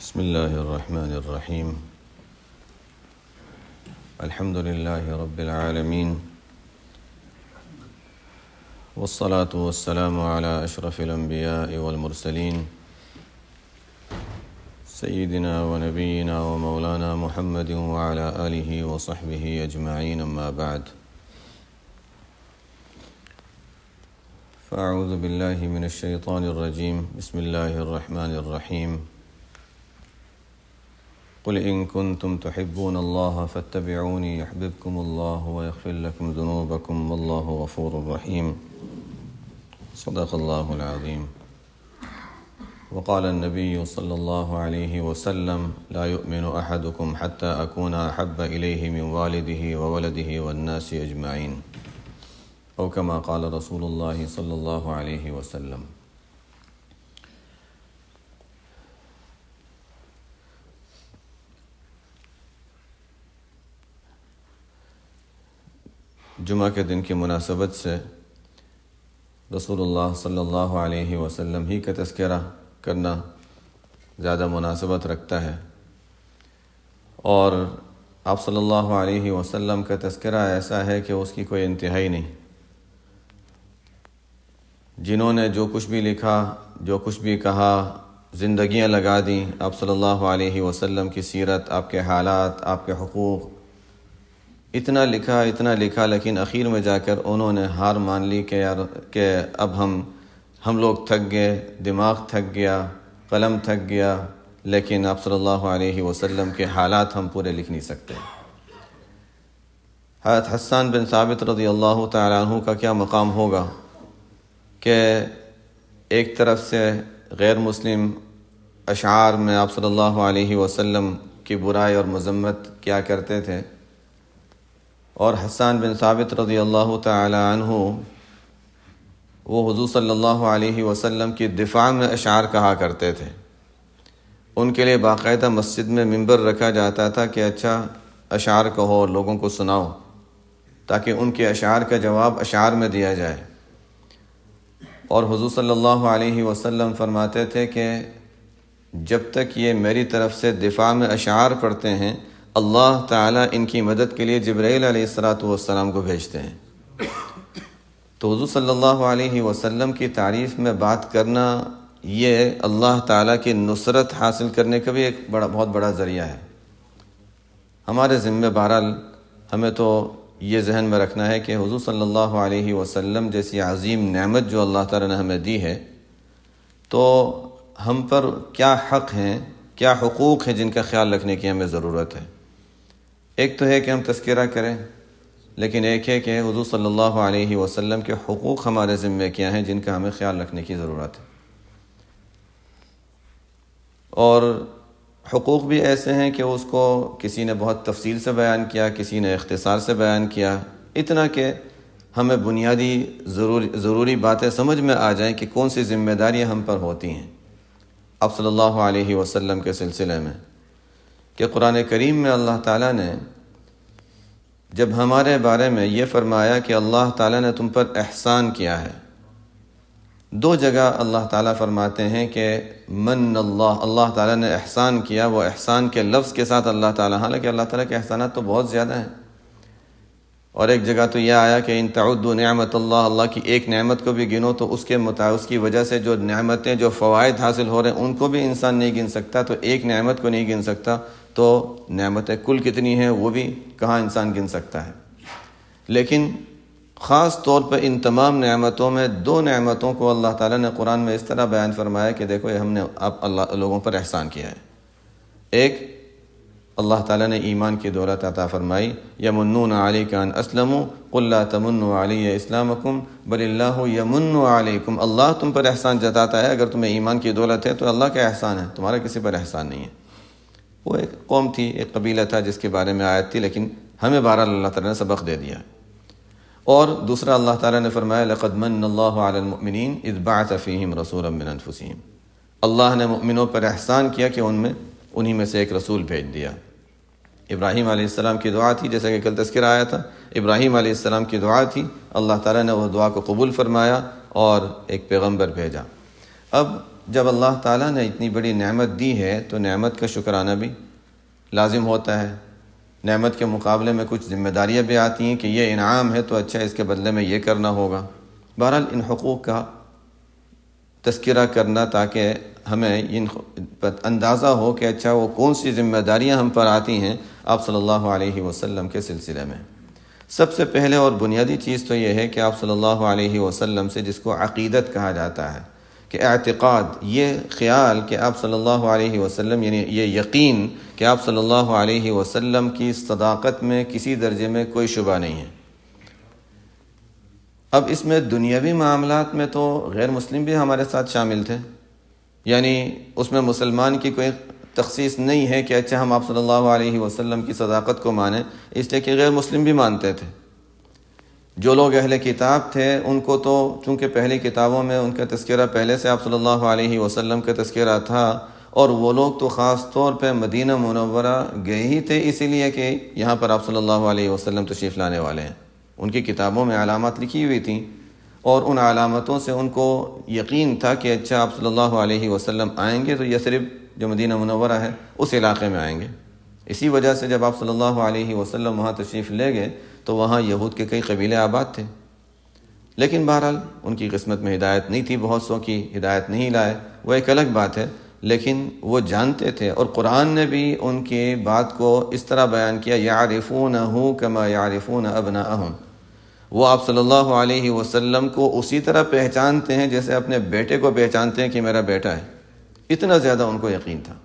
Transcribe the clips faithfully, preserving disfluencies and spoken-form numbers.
بسم الله الرحمن الرحيم. الحمد لله رب العالمين، والصلاة والسلام على أشرف الأنبياء والمرسلين سيدنا ونبينا ومولانا محمد وعلى آله وصحبه أجمعين، أما بعد، فأعوذ بالله من الشيطان الرجيم. بسم الله الرحمن الرحيم. قل إن كنتم تحبون الله فاتبعوني يحببكم الله ويغفر لكم ذنوبكم والله غفور رحيم. صدق الله العظيم. وقال النبي صلى الله عليه وسلم: لا يؤمن أحدكم حتى أكون أحب إليه من والده وولده والناس أجمعين، أو كما قال رسول الله صلى الله عليه وسلم. جمعہ کے دن کی مناسبت سے رسول اللہ صلی اللہ علیہ وسلم ہی کا تذکرہ کرنا زیادہ مناسبت رکھتا ہے، اور آپ صلی اللہ علیہ وسلم کا تذکرہ ایسا ہے کہ اس کی کوئی انتہائی نہیں. جنہوں نے جو کچھ بھی لکھا، جو کچھ بھی کہا، زندگیاں لگا دیں آپ صلی اللہ علیہ وسلم کی سیرت، آپ کے حالات، آپ کے حقوق، اتنا لکھا اتنا لکھا لیکن اخیر میں جا کر انہوں نے ہار مان لی کہ یار کہ اب ہم ہم لوگ تھک گئے، دماغ تھک گیا، قلم تھک گیا، لیکن آپ صلی اللہ علیہ وسلم کے حالات ہم پورے لکھ نہیں سکتے. حضرت حسان بن ثابت رضی اللہ تعالیٰ عنہ کا کیا مقام ہوگا کہ ایک طرف سے غیر مسلم اشعار میں آپ صلی اللہ علیہ وسلم کی برائی اور مذمت کیا کرتے تھے، اور حسان بن ثابت رضی اللہ تعالی عنہ وہ حضور صلی اللہ علیہ وسلم کی دفاع میں اشعار کہا کرتے تھے. ان کے لیے باقاعدہ مسجد میں منبر رکھا جاتا تھا کہ اچھا اشعار کہو، لوگوں کو سناؤ، تاکہ ان کے اشعار کا جواب اشعار میں دیا جائے. اور حضور صلی اللہ علیہ وسلم فرماتے تھے کہ جب تک یہ میری طرف سے دفاع میں اشعار پڑھتے ہیں، اللہ تعالیٰ ان کی مدد کے لیے جبرائیل علیہ الصلاۃ والسلام کو بھیجتے ہیں. تو حضور صلی اللہ علیہ وسلم کی تعریف میں بات کرنا یہ اللہ تعالیٰ کی نصرت حاصل کرنے کا بھی ایک بڑا بہت بڑا ذریعہ ہے. ہمارے ذمہ بہرحال ہمیں تو یہ ذہن میں رکھنا ہے کہ حضور صلی اللہ علیہ وسلم جیسی عظیم نعمت جو اللہ تعالیٰ نے ہمیں دی ہے، تو ہم پر کیا حق ہیں، کیا حقوق ہیں جن کا خیال رکھنے کی ہمیں ضرورت ہے. ایک تو ہے کہ ہم تذکرہ کریں، لیکن ایک ہے کہ حضور صلی اللہ علیہ وسلم کے حقوق ہمارے ذمہ کیا ہیں جن کا ہمیں خیال رکھنے کی ضرورت ہے. اور حقوق بھی ایسے ہیں کہ اس کو کسی نے بہت تفصیل سے بیان کیا، کسی نے اختصار سے بیان کیا، اتنا کہ ہمیں بنیادی ضروری ضروری باتیں سمجھ میں آ جائیں کہ کون سی ذمہ داریاں ہم پر ہوتی ہیں آپ صلی اللہ علیہ وسلم کے سلسلے میں. کہ قرآن کریم میں اللہ تعالیٰ نے جب ہمارے بارے میں یہ فرمایا کہ اللہ تعالیٰ نے تم پر احسان کیا ہے، دو جگہ اللہ تعالیٰ فرماتے ہیں کہ من اللہ اللہ تعالیٰ نے احسان کیا. وہ احسان کے لفظ کے ساتھ اللہ تعالیٰ، حالانکہ اللہ تعالیٰ کے احسانات تو بہت زیادہ ہیں. اور ایک جگہ تو یہ آیا کہ ان تعدوا نعمت اللہ، اللہ کی ایک نعمت کو بھی گنو تو اس کے مطابق اس کی وجہ سے جو نعمتیں، جو فوائد حاصل ہو رہے ہیں ان کو بھی انسان نہیں گن سکتا. تو ایک نعمت کو نہیں گن سکتا تو نعمتیں کل کتنی ہیں وہ بھی کہاں انسان گن سکتا ہے. لیکن خاص طور پر ان تمام نعمتوں میں دو نعمتوں کو اللہ تعالیٰ نے قرآن میں اس طرح بیان فرمایا کہ دیکھو یہ ہم نے اب اللہ لوگوں پر احسان کیا ہے. ایک، اللہ تعالیٰ نے ایمان کی دولت عطا فرمائی. یمنون علیک ان اسلموا قل لا تمنوا علی اسلامکم بل اللہ یمن علیکم. اللہ تم پر احسان جتاتا ہے، اگر تمہیں ایمان کی دولت ہے تو اللہ کا احسان ہے، تمہارا کسی پر احسان نہیں ہے. وہ ایک قوم تھی، ایک قبیلہ تھا جس کے بارے میں آیت تھی، لیکن ہمیں بہرحال اللہ تعالیٰ نے سبق دے دیا. اور دوسرا اللہ تعالیٰ نے فرمایا لقد من اللہ علی المؤمنین اذ بعث فیہم رسولا من انفسہم. اللہ نے مؤمنوں پر احسان کیا کہ ان میں انہی میں سے ایک رسول بھیج دیا. ابراہیم علیہ السلام کی دعا تھی، جیسا کہ کل تذکرہ آیا تھا، ابراہیم علیہ السلام کی دعا تھی، اللہ تعالیٰ نے وہ دعا کو قبول فرمایا اور ایک پیغمبر بھیجا. اب جب اللہ تعالیٰ نے اتنی بڑی نعمت دی ہے تو نعمت کا شکرانہ بھی لازم ہوتا ہے. نعمت کے مقابلے میں کچھ ذمہ داریاں بھی آتی ہیں کہ یہ انعام ہے تو اچھا اس کے بدلے میں یہ کرنا ہوگا. بہرحال ان حقوق کا تذکرہ کرنا تاکہ ہمیں ان اندازہ ہو کہ اچھا وہ کون سی ذمہ داریاں ہم پر آتی ہیں آپ صلی اللہ علیہ وسلم کے سلسلے میں. سب سے پہلے اور بنیادی چیز تو یہ ہے کہ آپ صلی اللہ علیہ وسلم سے جس کو عقیدت کہا جاتا ہے کہ اعتقاد، یہ خیال کہ آپ صلی اللہ علیہ وسلم، یعنی یہ یقین کہ آپ صلی اللہ علیہ وسلم کی صداقت میں کسی درجے میں کوئی شبہ نہیں ہے. اب اس میں دنیاوی معاملات میں تو غیر مسلم بھی ہمارے ساتھ شامل تھے، یعنی اس میں مسلمان کی کوئی تخصیص نہیں ہے کہ اچھا ہم آپ صلی اللہ علیہ وسلم کی صداقت کو مانیں، اس لیے کہ غیر مسلم بھی مانتے تھے. جو لوگ اہل کتاب تھے ان کو تو چونکہ پہلی کتابوں میں ان کا تذکرہ پہلے سے آپ صلی اللہ علیہ وسلم کا تذکرہ تھا، اور وہ لوگ تو خاص طور پہ مدینہ منورہ گئے ہی تھے اسی لیے کہ یہاں پر آپ صلی اللہ علیہ وسلم تشریف لانے والے ہیں. ان کی کتابوں میں علامات لکھی ہوئی تھیں اور ان علامتوں سے ان کو یقین تھا کہ اچھا آپ صلی اللہ علیہ وسلم آئیں گے تو یثرب جو مدینہ منورہ ہے اس علاقے میں آئیں گے. اسی وجہ سے جب آپ صلی اللہ علیہ وسلم وہاں تشریف لے گئے تو وہاں یہود کے کئی قبیلے آباد تھے. لیکن بہرحال ان کی قسمت میں ہدایت نہیں تھی، بہت سو کی ہدایت نہیں لائے، وہ ایک الگ بات ہے. لیکن وہ جانتے تھے اور قرآن نے بھی ان کی بات کو اس طرح بیان کیا، یعرفونہ کما یعرفون ابناءہم، وہ آپ صلی اللہ علیہ وسلم کو اسی طرح پہچانتے ہیں جیسے اپنے بیٹے کو پہچانتے ہیں کہ میرا بیٹا ہے. اتنا زیادہ ان کو یقین تھا.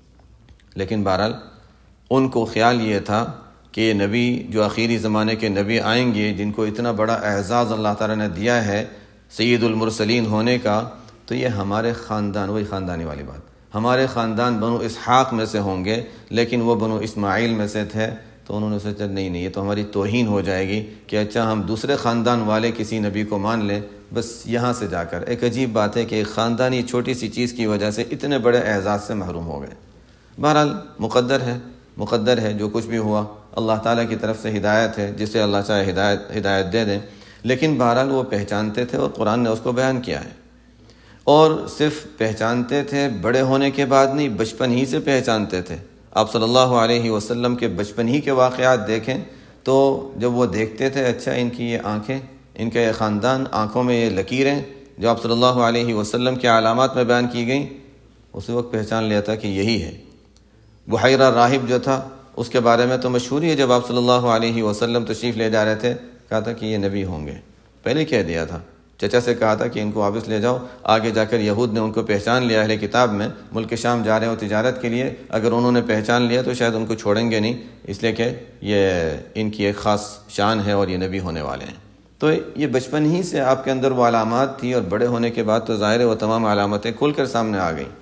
لیکن بہرحال ان کو خیال یہ تھا کہ یہ نبی جو آخری زمانے کے نبی آئیں گے، جن کو اتنا بڑا اعزاز اللہ تعالیٰ نے دیا ہے سید المرسلین ہونے کا، تو یہ ہمارے خاندان، وہی خاندانی والی بات، ہمارے خاندان بنو اسحاق میں سے ہوں گے، لیکن وہ بنو اسماعیل میں سے تھے. تو انہوں نے سوچا نہیں نہیں یہ تو ہماری توہین ہو جائے گی کہ اچھا ہم دوسرے خاندان والے کسی نبی کو مان لیں. بس یہاں سے جا کر ایک عجیب بات ہے کہ ایک خاندانی چھوٹی سی چیز کی وجہ سے اتنے بڑے اعزاز سے محروم ہو گئے. بہرحال مقدر ہے، مقدر ہے جو کچھ بھی ہوا، اللہ تعالیٰ کی طرف سے ہدایت ہے، جسے اللہ چاہے ہدایت ہدایت دے دیں. لیکن بہرحال وہ پہچانتے تھے اور قرآن نے اس کو بیان کیا ہے. اور صرف پہچانتے تھے بڑے ہونے کے بعد نہیں، بچپن ہی سے پہچانتے تھے. آپ صلی اللہ علیہ وسلم کے بچپن ہی کے واقعات دیکھیں تو جب وہ دیکھتے تھے اچھا ان کی یہ آنکھیں، ان کا یہ خاندان، آنکھوں میں یہ لکیریں جو آپ صلی اللہ علیہ وسلم کے علامات میں بیان کی گئیں، اسی وقت پہچان لیا تھا کہ یہی ہے. بحیرہ راہب جو تھا اس کے بارے میں تو مشہور ہی ہے، جب آپ صلی اللہ علیہ وسلم تشریف لے جا رہے تھے کہا تھا کہ یہ نبی ہوں گے. پہلے کہہ دیا تھا، چچا سے کہا تھا کہ ان کو واپس لے جاؤ. آگے جا کر یہود نے ان کو پہچان لیا، اہل کتاب میں ملک شام جا رہے ہو تجارت کے لیے، اگر انہوں نے پہچان لیا تو شاید ان کو چھوڑیں گے نہیں، اس لیے کہ یہ ان کی ایک خاص شان ہے اور یہ نبی ہونے والے ہیں. تو یہ بچپن ہی سے آپ کے اندر وہ علامات تھی، اور بڑے ہونے کے بعد تو ظاہر ہے وہ تمام علامتیں کھل کر سامنے آ گئیں.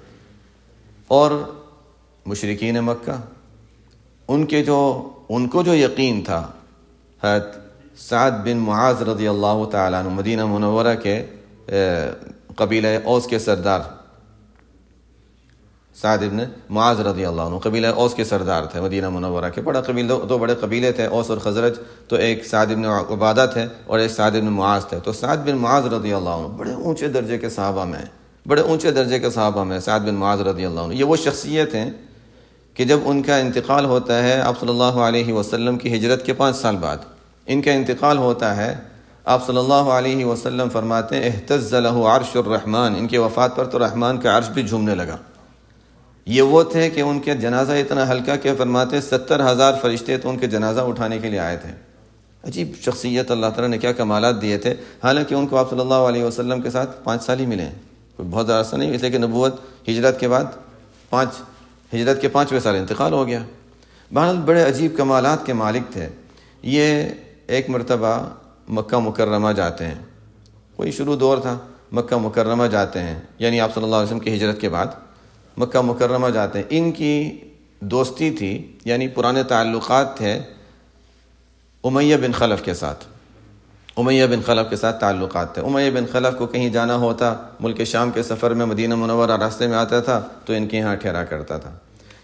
اور مشرکین مکہ، ان کے جو ان کو جو یقین تھا، حضرت سعد بن معاذ رضی اللہ تعالیٰ عنہ مدینہ منورہ کے قبیلہ اوس کے سردار، سعد بن معاذ رضی اللہ عنہ قبیلہ اوس کے سردار تھے مدینہ منورہ کے. بڑا قبیلہ، دو بڑے قبیلے تھے اوس اور خزرج، تو ایک سعد بن عبادہ تھے اور ایک سعد بن معاذ تھے. تو سعد بن معاذ رضی اللہ عنہ بڑے اونچے درجے کے صحابہ میں بڑے اونچے درجے کے صحابہ میں سعد بن معاذ رضی اللہ عنہ. یہ وہ شخصیت ہیں کہ جب ان کا انتقال ہوتا ہے آپ صلی اللہ علیہ وسلم کی ہجرت کے پانچ سال بعد ان کا انتقال ہوتا ہے، آپ صلی اللہ علیہ وسلم فرماتے ہیں اہتز لہ عرش الرحمن، ان کی وفات پر تو رحمان کا عرش بھی جھومنے لگا. یہ وہ تھے کہ ان کے جنازہ اتنا ہلکا کہ فرماتے ستر ہزار فرشتے تو ان کے جنازہ اٹھانے کے لیے آئے تھے. عجیب شخصیت، اللہ تعالیٰ نے کیا کمالات دیے تھے. حالانکہ ان کو آپ صلی اللہ علیہ وسلم کے ساتھ پانچ سال ہی ملے ہیں، کوئی بہت زیادہ عرصہ نہیں، اس لیے کہ نبوت ہجرت کے بعد پانچ ہجرت کے پانچویں سال انتقال ہو گیا. بہرحال بڑے عجیب کمالات کے مالک تھے. یہ ایک مرتبہ مکہ مکرمہ جاتے ہیں، کوئی شروع دور تھا، مکہ مکرمہ جاتے ہیں، یعنی آپ صلی اللہ علیہ وسلم کی ہجرت کے بعد مکہ مکرمہ جاتے ہیں. ان کی دوستی تھی، یعنی پرانے تعلقات تھے امیہ بن خلف کے ساتھ. امیہ بن خلف کے ساتھ تعلقات تھے. امیہ بن خلف کو کہیں جانا ہوتا، ملک شام کے سفر میں مدینہ منورہ راستے میں آتا تھا تو ان کے یہاں ٹھہرا کرتا تھا.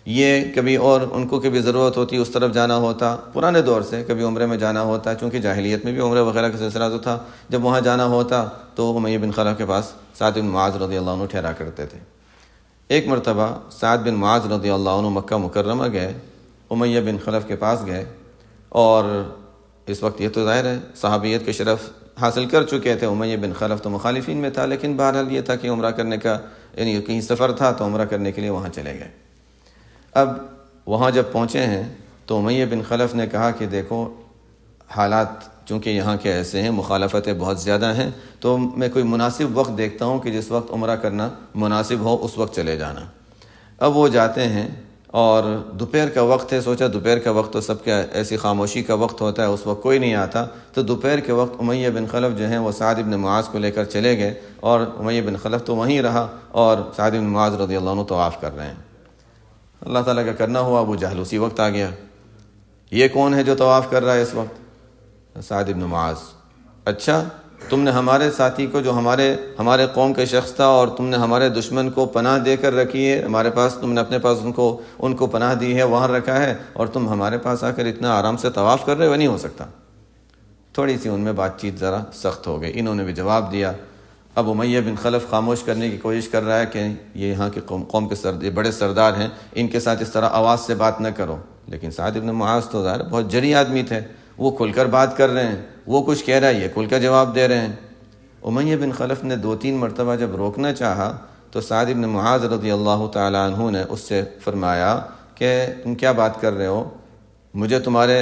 یہ کبھی اور ان کو کبھی ضرورت ہوتی اس طرف جانا ہوتا، پرانے دور سے کبھی عمرے میں جانا ہوتا، چونکہ جاہلیت میں بھی عمرے وغیرہ کا سلسلہ تو تھا، جب وہاں جانا ہوتا تو امیہ بن خلف کے پاس سعد بن معاذ رضی اللہ عنہ ٹھہرا کرتے تھے۔ ایک مرتبہ سعد بن معاذ رضی اللہ عنہ مکہ مکرمہ گئے، امیہ بن خلف کے پاس گئے، اور اس وقت یہ تو ظاہر ہے صحابیت کے شرف حاصل کر چکے تھے، امیہ بن خلف تو مخالفین میں تھا، لیکن بہرحال یہ تھا کہ عمرہ کرنے کا یعنی کہیں سفر تھا تو عمرہ کرنے کے لیے وہاں چلے گئے۔ اب وہاں جب پہنچے ہیں تو امیہ بن خلف نے کہا کہ دیکھو حالات چونکہ یہاں کے ایسے ہیں، مخالفتیں بہت زیادہ ہیں، تو میں کوئی مناسب وقت دیکھتا ہوں کہ جس وقت عمرہ کرنا مناسب ہو اس وقت چلے جانا۔ اب وہ جاتے ہیں اور دوپہر کا وقت ہے، سوچا دوپہر کا وقت تو سب کا ایسی خاموشی کا وقت ہوتا ہے، اس وقت کوئی نہیں آتا، تو دوپہر کے وقت امیہ بن خلف جو ہیں وہ سعد بن معاذ کو لے کر چلے گئے، اور امیہ بن خلف تو وہیں رہا اور سعد بن معاذ رضی اللہ عنہ طواف کر رہے ہیں۔ اللہ تعالیٰ کا کرنا ہوا ابو جہل اسی وقت آ گیا۔ یہ کون ہے جو طواف کر رہا ہے اس وقت؟ سعد بن معاذ۔ اچھا تم نے ہمارے ساتھی کو جو ہمارے ہمارے قوم کا شخص تھا اور تم نے ہمارے دشمن کو پناہ دے کر رکھی ہے، ہمارے پاس تم نے اپنے پاس ان کو ان کو پناہ دی ہے، وہاں رکھا ہے، اور تم ہمارے پاس آ کر اتنا آرام سے طواف کر رہے ہو؟ نہیں ہو سکتا۔ تھوڑی سی ان میں بات چیت ذرا سخت ہو گئی، انہوں نے بھی جواب دیا۔ اب امیہ بن خلف خاموش کرنے کی کوشش کر رہا ہے کہ یہ یہاں کے قوم قوم کے سرد بڑے سردار ہیں، ان کے ساتھ اس طرح آواز سے بات نہ کرو، لیکن سعد بن معاذ تو ظاہر بہت جری آدمی تھے، وہ کھل کر بات کر رہے ہیں، وہ کچھ کہہ رہا ہے یہ کھل کر جواب دے رہے ہیں۔ امیہ بن خلف نے دو تین مرتبہ جب روکنا چاہا تو سعد بن معاذ رضی اللہ تعالیٰ عنہ نے اس سے فرمایا کہ تم کیا بات کر رہے ہو، مجھے تمہارے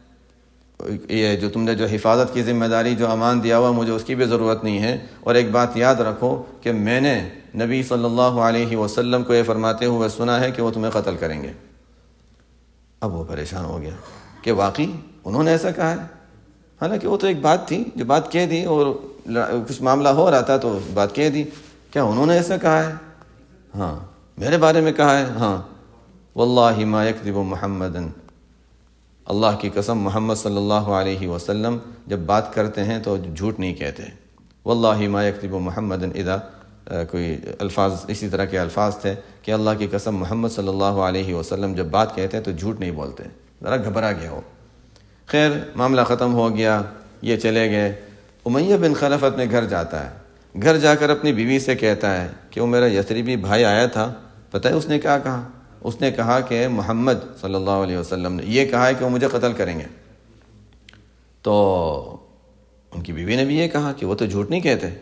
یہ جو تم نے جو حفاظت کی ذمہ داری جو امان دیا ہوا مجھے اس کی بھی ضرورت نہیں ہے، اور ایک بات یاد رکھو کہ میں نے نبی صلی اللہ علیہ وسلم کو یہ فرماتے ہوئے سنا ہے کہ وہ تمہیں قتل کریں گے۔ اب وہ پریشان ہو گیا کہ واقعی انہوں نے ایسا کہا ہے، حالانکہ وہ تو ایک بات تھی جو بات کہہ دی، اور کچھ معاملہ ہو رہا تھا تو بات کہہ دی، کیا انہوں نے ایسا کہا ہے؟ ہاں میرے بارے میں کہا ہے؟ ہاں واللہ ما یکذب محمدن، اللہ کی قسم محمد صلی اللہ علیہ وسلم جب بات کرتے ہیں تو جھوٹ نہیں کہتے۔ واللہ ما یکذب محمد اذا کوئی الفاظ اسی طرح کے الفاظ تھے کہ اللہ کی قسم محمد صلی اللہ علیہ وسلم جب بات کہتے ہیں تو جھوٹ نہیں بولتے۔ ذرا گھبرا گیا ہو۔ خیر معاملہ ختم ہو گیا، یہ چلے گئے۔ امیہ بن خلف اپنے گھر جاتا ہے، گھر جا کر اپنی بیوی سے کہتا ہے کہ وہ میرا یثربی بھائی آیا تھا، پتہ ہے اس نے کیا کہا؟ اس نے کہا کہ محمد صلی اللہ علیہ وسلم نے یہ کہا ہے کہ وہ مجھے قتل کریں گے۔ تو ان کی بیوی نے بھی یہ کہا کہ وہ تو جھوٹ نہیں کہتے۔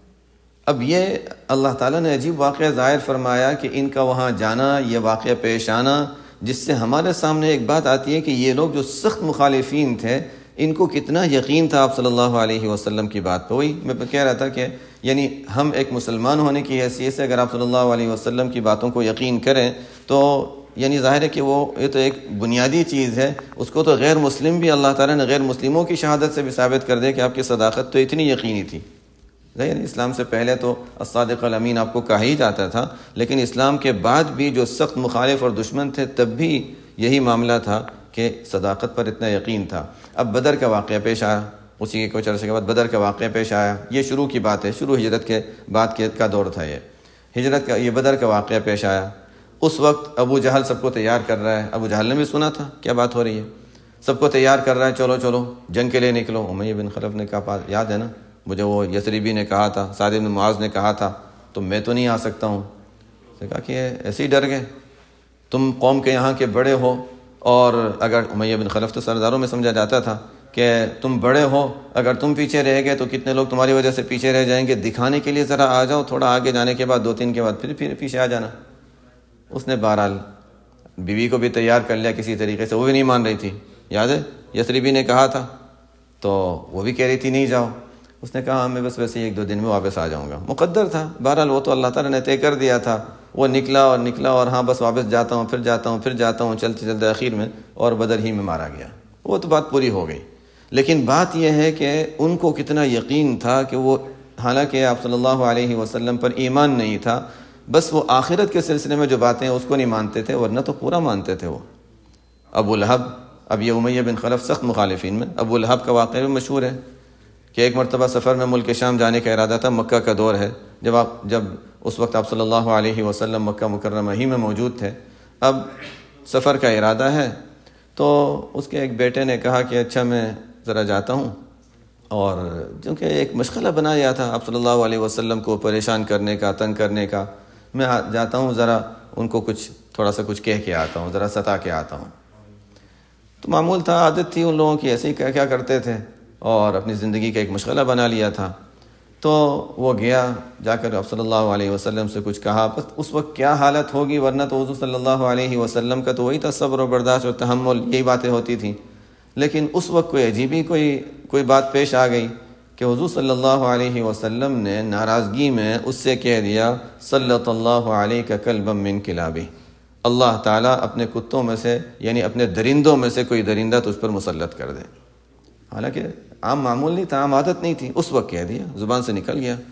اب یہ اللہ تعالیٰ نے عجیب واقعہ ظاہر فرمایا کہ ان کا وہاں جانا، یہ واقعہ پیش آنا، جس سے ہمارے سامنے ایک بات آتی ہے کہ یہ لوگ جو سخت مخالفین تھے ان کو کتنا یقین تھا آپ صلی اللہ علیہ وسلم کی بات پہ۔ وہی میں کہہ رہا تھا کہ یعنی ہم ایک مسلمان ہونے کی حیثیت سے اگر آپ صلی اللہ علیہ وسلم کی باتوں کو یقین کریں تو یعنی ظاہر ہے کہ وہ یہ تو ایک بنیادی چیز ہے، اس کو تو غیر مسلم بھی اللہ تعالیٰ نے غیر مسلموں کی شہادت سے بھی ثابت کر دے کہ آپ کی صداقت تو اتنی یقینی تھی۔ ظاہر اسلام سے پہلے تو الصادق الامین آپ کو کہا ہی جاتا تھا، لیکن اسلام کے بعد بھی جو سخت مخالف اور دشمن تھے تب بھی یہی معاملہ تھا کہ صداقت پر اتنا یقین تھا۔ اب بدر کا واقعہ پیش آیا، اسی کے کچھ عرصے کے بعد بدر کا واقعہ پیش آیا، یہ شروع کی بات ہے، شروع ہجرت کے بعد کے کا دور تھا، یہ ہجرت کا یہ بدر کا واقعہ پیش آیا۔ اس وقت ابو جہل سب کو تیار کر رہا ہے، ابو جہل نے بھی سنا تھا کیا بات ہو رہی ہے، سب کو تیار کر رہا ہے، چلو چلو جنگ کے لیے نکلو۔ امیہ بن خلف نے کہا یاد ہے نا مجھے وہ یثربی نے کہا تھا، سعد بن معاذ نے کہا تھا، تو میں تو نہیں آ سکتا ہوں۔ اس نے کہا کہ ایسے ہی ڈر گئے، تم قوم کے یہاں کے بڑے ہو، اور اگر امیہ بن خلف تو سرداروں میں سمجھا جاتا تھا کہ تم بڑے ہو، اگر تم پیچھے رہ گئے تو کتنے لوگ تمہاری وجہ سے پیچھے رہ جائیں گے، دکھانے کے لیے ذرا آ جاؤ، تھوڑا آگے جانے کے بعد دو تین کے بعد پھر پھر پیچھے آ جانا۔ اس نے بہرحال بیوی کو بھی تیار کر لیا کسی طریقے سے، وہ بھی نہیں مان رہی تھی، یاد ہے یثربی نے کہا تھا، تو وہ بھی کہہ رہی تھی نہیں جاؤ۔ اس نے کہا میں بس ویسے ہی ایک دو دن میں واپس آ جاؤں گا، مقدر تھا بہرحال، وہ تو اللہ تعالیٰ نے طے کر دیا تھا۔ وہ نکلا اور نکلا اور ہاں بس واپس جاتا ہوں، پھر جاتا ہوں، پھر جاتا ہوں، چلتے چلتے آخر میں اور بدر ہی میں مارا گیا۔ وہ تو بات پوری ہو گئی، لیکن بات یہ ہے کہ ان کو کتنا یقین تھا کہ وہ حالانکہ آپ صلی اللہ علیہ وسلم پر ایمان نہیں تھا، بس وہ آخرت کے سلسلے میں جو باتیں ہیں اس کو نہیں مانتے تھے، ورنہ تو پورا مانتے تھے وہ۔ ابو لہب، اب یہ امیہ بن خلف سخت مخالفین میں، ابو لہب کا واقعہ بھی مشہور ہے کہ ایک مرتبہ سفر میں ملک شام جانے کا ارادہ تھا، مکہ کا دور ہے، جب آپ جب اس وقت آپ صلی اللہ علیہ وسلم مکہ مکرمہ ہی میں موجود تھے، اب سفر کا ارادہ ہے، تو اس کے ایک بیٹے نے کہا کہ اچھا میں ذرا جاتا ہوں، اور چونکہ ایک مشغلہ بنا گیا تھا آپ صلی اللہ علیہ وسلم کو پریشان کرنے کا، تنگ کرنے کا، میں جاتا ہوں ذرا ان کو کچھ تھوڑا سا کچھ کہہ کے آتا ہوں، ذرا ستا کے آتا ہوں۔ تو معمول تھا، عادت تھی ان لوگوں کی، ایسے ہی کیا کیا کرتے تھے، اور اپنی زندگی کا ایک مشغلہ بنا لیا تھا۔ تو وہ گیا، جا کر آپ صلی اللہ علیہ وسلم سے کچھ کہا، بس اس وقت کیا حالت ہوگی، ورنہ تو حضور صلی اللہ علیہ وسلم کا تو وہی تھا، صبر و برداشت اور تحمل، یہی باتیں ہوتی تھیں۔ لیکن اس وقت کوئی عجیبی کوئی کوئی بات پیش آ گئی کہ حضور صلی اللہ علیہ وسلم نے ناراضگی میں اس سے کہہ دیا، صلت اللہ علیک کلبا من کلابہ، اللہ تعالیٰ اپنے کتوں میں سے، یعنی اپنے درندوں میں سے کوئی درندہ تجھ پر مسلط کر دے۔ حالانکہ عام معمول نہیں تھا، عام عادت نہیں تھی، اس وقت کہہ دیا، زبان سے نکل گیا۔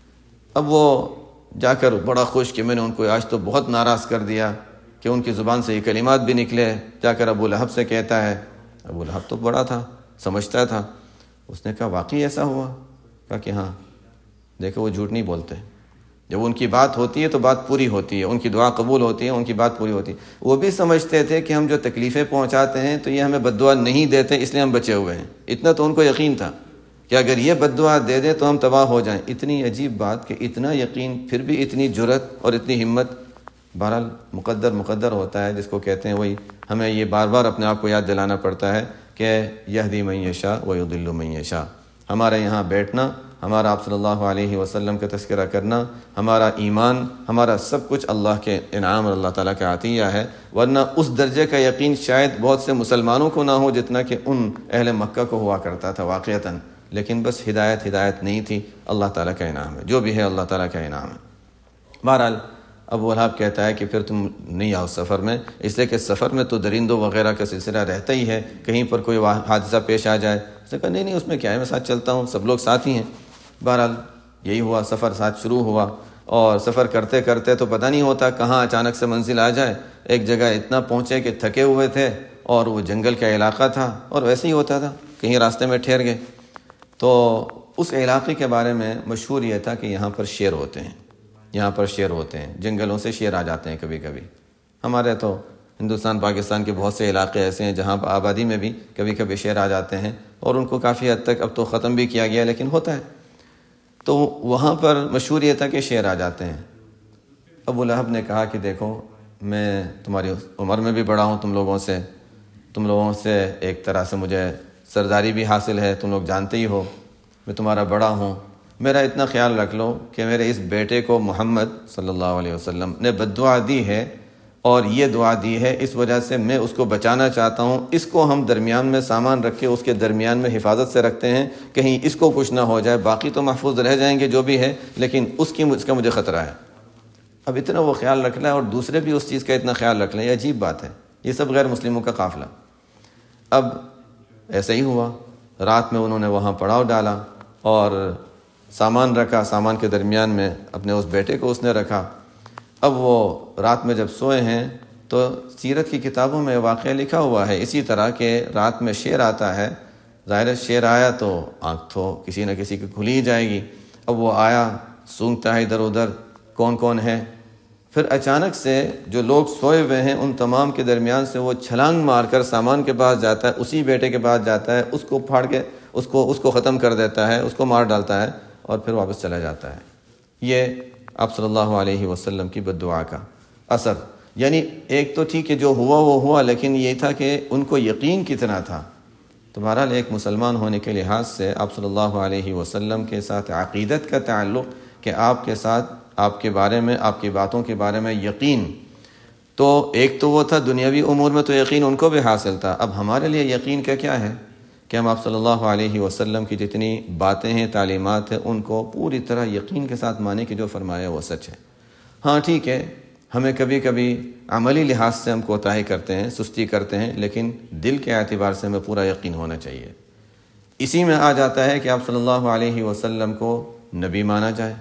اب وہ جا کر بڑا خوش کہ میں نے ان کو آج تو بہت ناراض کر دیا کہ ان کی زبان سے یہ کلمات بھی نکلے، جا کر ابو لہب سے کہتا ہے۔ ابو لہب تو بڑا تھا، سمجھتا تھا، اس نے کہا واقعی ایسا ہوا؟ کہا کہ ہاں، دیکھو وہ جھوٹ نہیں بولتے، جب ان کی بات ہوتی ہے تو بات پوری ہوتی ہے، ان کی دعا قبول ہوتی ہے، ان کی بات پوری ہوتی ہے۔ وہ بھی سمجھتے تھے کہ ہم جو تکلیفیں پہنچاتے ہیں تو یہ ہمیں بد دعا نہیں دیتے، اس لیے ہم بچے ہوئے ہیں، اتنا تو ان کو یقین تھا کہ اگر یہ بد دعا دے دیں تو ہم تباہ ہو جائیں۔ اتنی عجیب بات کہ اتنا یقین، پھر بھی اتنی جرأت اور اتنی ہمت۔ بہرحال مقدر مقدر ہوتا ہے، جس کو کہتے ہیں، وہی ہمیں یہ بار بار اپنے آپ کو یاد دلانا پڑتا ہے کہ یہدی من یشاء ویضل من یشاء۔ ہمارے یہاں بیٹھنا، ہمارا آپ صلی اللہ علیہ وسلم کا تذکرہ کرنا، ہمارا ایمان، ہمارا سب کچھ اللہ کے انعام اور اللہ تعالیٰ کا عطیہ ہے، ورنہ اس درجے کا یقین شاید بہت سے مسلمانوں کو نہ ہو جتنا کہ ان اہل مکہ کو ہوا کرتا تھا واقعتاً۔ لیکن بس ہدایت ہدایت نہیں تھی، اللہ تعالیٰ کا انعام ہے، جو بھی ہے اللہ تعالیٰ کا انعام ہے۔ بہرحال ابو لہب کہتا ہے کہ پھر تم نہیں آؤ سفر میں، اس لیے کہ سفر میں تو درندوں وغیرہ کا سلسلہ رہتا ہی ہے، کہیں پر کوئی حادثہ پیش آ جائے۔ اس نے کہا نہیں نہیں، اس میں کیا ہے، میں ساتھ چلتا ہوں، سب لوگ ساتھ ہی ہیں۔ بہرحال یہی ہوا، سفر ساتھ شروع ہوا، اور سفر کرتے کرتے تو پتہ نہیں ہوتا کہاں اچانک سے منزل آ جائے۔ ایک جگہ اتنا پہنچے کہ تھکے ہوئے تھے، اور وہ جنگل کا علاقہ تھا، اور ویسے ہی ہوتا تھا، کہیں راستے میں ٹھہر گئے۔ تو اس علاقے کے بارے میں مشہور یہ تھا کہ یہاں پر شیر ہوتے ہیں، یہاں پر شیر ہوتے ہیں، جنگلوں سے شیر آ جاتے ہیں کبھی کبھی۔ ہمارے تو ہندوستان پاکستان کے بہت سے علاقے ایسے ہیں جہاں آبادی میں بھی کبھی کبھی شیر آ جاتے ہیں، اور ان کو کافی حد تک اب تو ختم بھی کیا گیا، لیکن ہوتا ہے۔ تو وہاں پر مشہور یہ تھا کہ شیر آ جاتے ہیں۔ ابو لہب نے کہا کہ دیکھو، میں تمہاری عمر میں بھی بڑا ہوں تم لوگوں سے، تم لوگوں سے ایک طرح سے مجھے سرداری بھی حاصل ہے، تم لوگ جانتے ہی ہو میں تمہارا بڑا ہوں، میرا اتنا خیال رکھ لو کہ میرے اس بیٹے کو محمد صلی اللہ علیہ وسلم نے بد دعا دی ہے، اور یہ دعا دی ہے اس وجہ سے میں اس کو بچانا چاہتا ہوں، اس کو ہم درمیان میں سامان رکھ کے اس کے درمیان میں حفاظت سے رکھتے ہیں، کہیں اس کو کچھ نہ ہو جائے، باقی تو محفوظ رہ جائیں گے جو بھی ہے، لیکن اس کی اس کا مجھے خطرہ ہے۔ اب اتنا وہ خیال رکھ لیں اور دوسرے بھی اس چیز کا اتنا خیال رکھ لیں، یہ عجیب بات ہے، یہ سب غیر مسلموں کا قافلہ۔ اب ایسا ہی ہوا، رات میں انہوں نے وہاں پڑاؤ ڈالا اور سامان رکھا، سامان کے درمیان میں اپنے اس بیٹے کو اس نے رکھا۔ اب وہ رات میں جب سوئے ہیں تو سیرت کی کتابوں میں واقعہ لکھا ہوا ہے اسی طرح کہ رات میں شیر آتا ہے، ظاہر شیر آیا تو آنکھ تو کسی نہ کسی کی کھلی ہی جائے گی۔ اب وہ آیا، سونگتا ہے ادھر ادھر، کون کون ہے، پھر اچانک سے جو لوگ سوئے ہوئے ہیں ان تمام کے درمیان سے وہ چھلانگ مار کر سامان کے پاس جاتا ہے، اسی بیٹے کے پاس جاتا ہے، اس کو پھاڑ کے اس کو اس کو ختم کر دیتا ہے، اس کو مار ڈالتا ہے، اور پھر واپس چلا جاتا ہے۔ یہ آپ صلی اللہ علیہ وسلم کی بد دعا کا اثر، یعنی ایک تو ٹھیک ہے جو ہوا وہ ہوا، لیکن یہ تھا کہ ان کو یقین کتنا تھا۔ تو بہرحال ایک مسلمان ہونے کے لحاظ سے آپ صلی اللہ علیہ وسلم کے ساتھ عقیدت کا تعلق، کہ آپ کے ساتھ آپ کے بارے میں، آپ کی باتوں کے بارے میں یقین، تو ایک تو وہ تھا دنیاوی امور میں تو یقین ان کو بھی حاصل تھا، اب ہمارے لیے یقین کا کیا ہے کہ ہم آپ صلی اللہ علیہ وسلم کی جتنی باتیں ہیں، تعلیمات ہیں، ان کو پوری طرح یقین کے ساتھ مانیں کہ جو فرمایا وہ سچ ہے۔ ہاں ٹھیک ہے، ہمیں کبھی کبھی عملی لحاظ سے ہم کوتاہی کرتے ہیں، سستی کرتے ہیں، لیکن دل کے اعتبار سے ہمیں پورا یقین ہونا چاہیے۔ اسی میں آ جاتا ہے کہ آپ صلی اللہ علیہ وسلم کو نبی مانا جائے،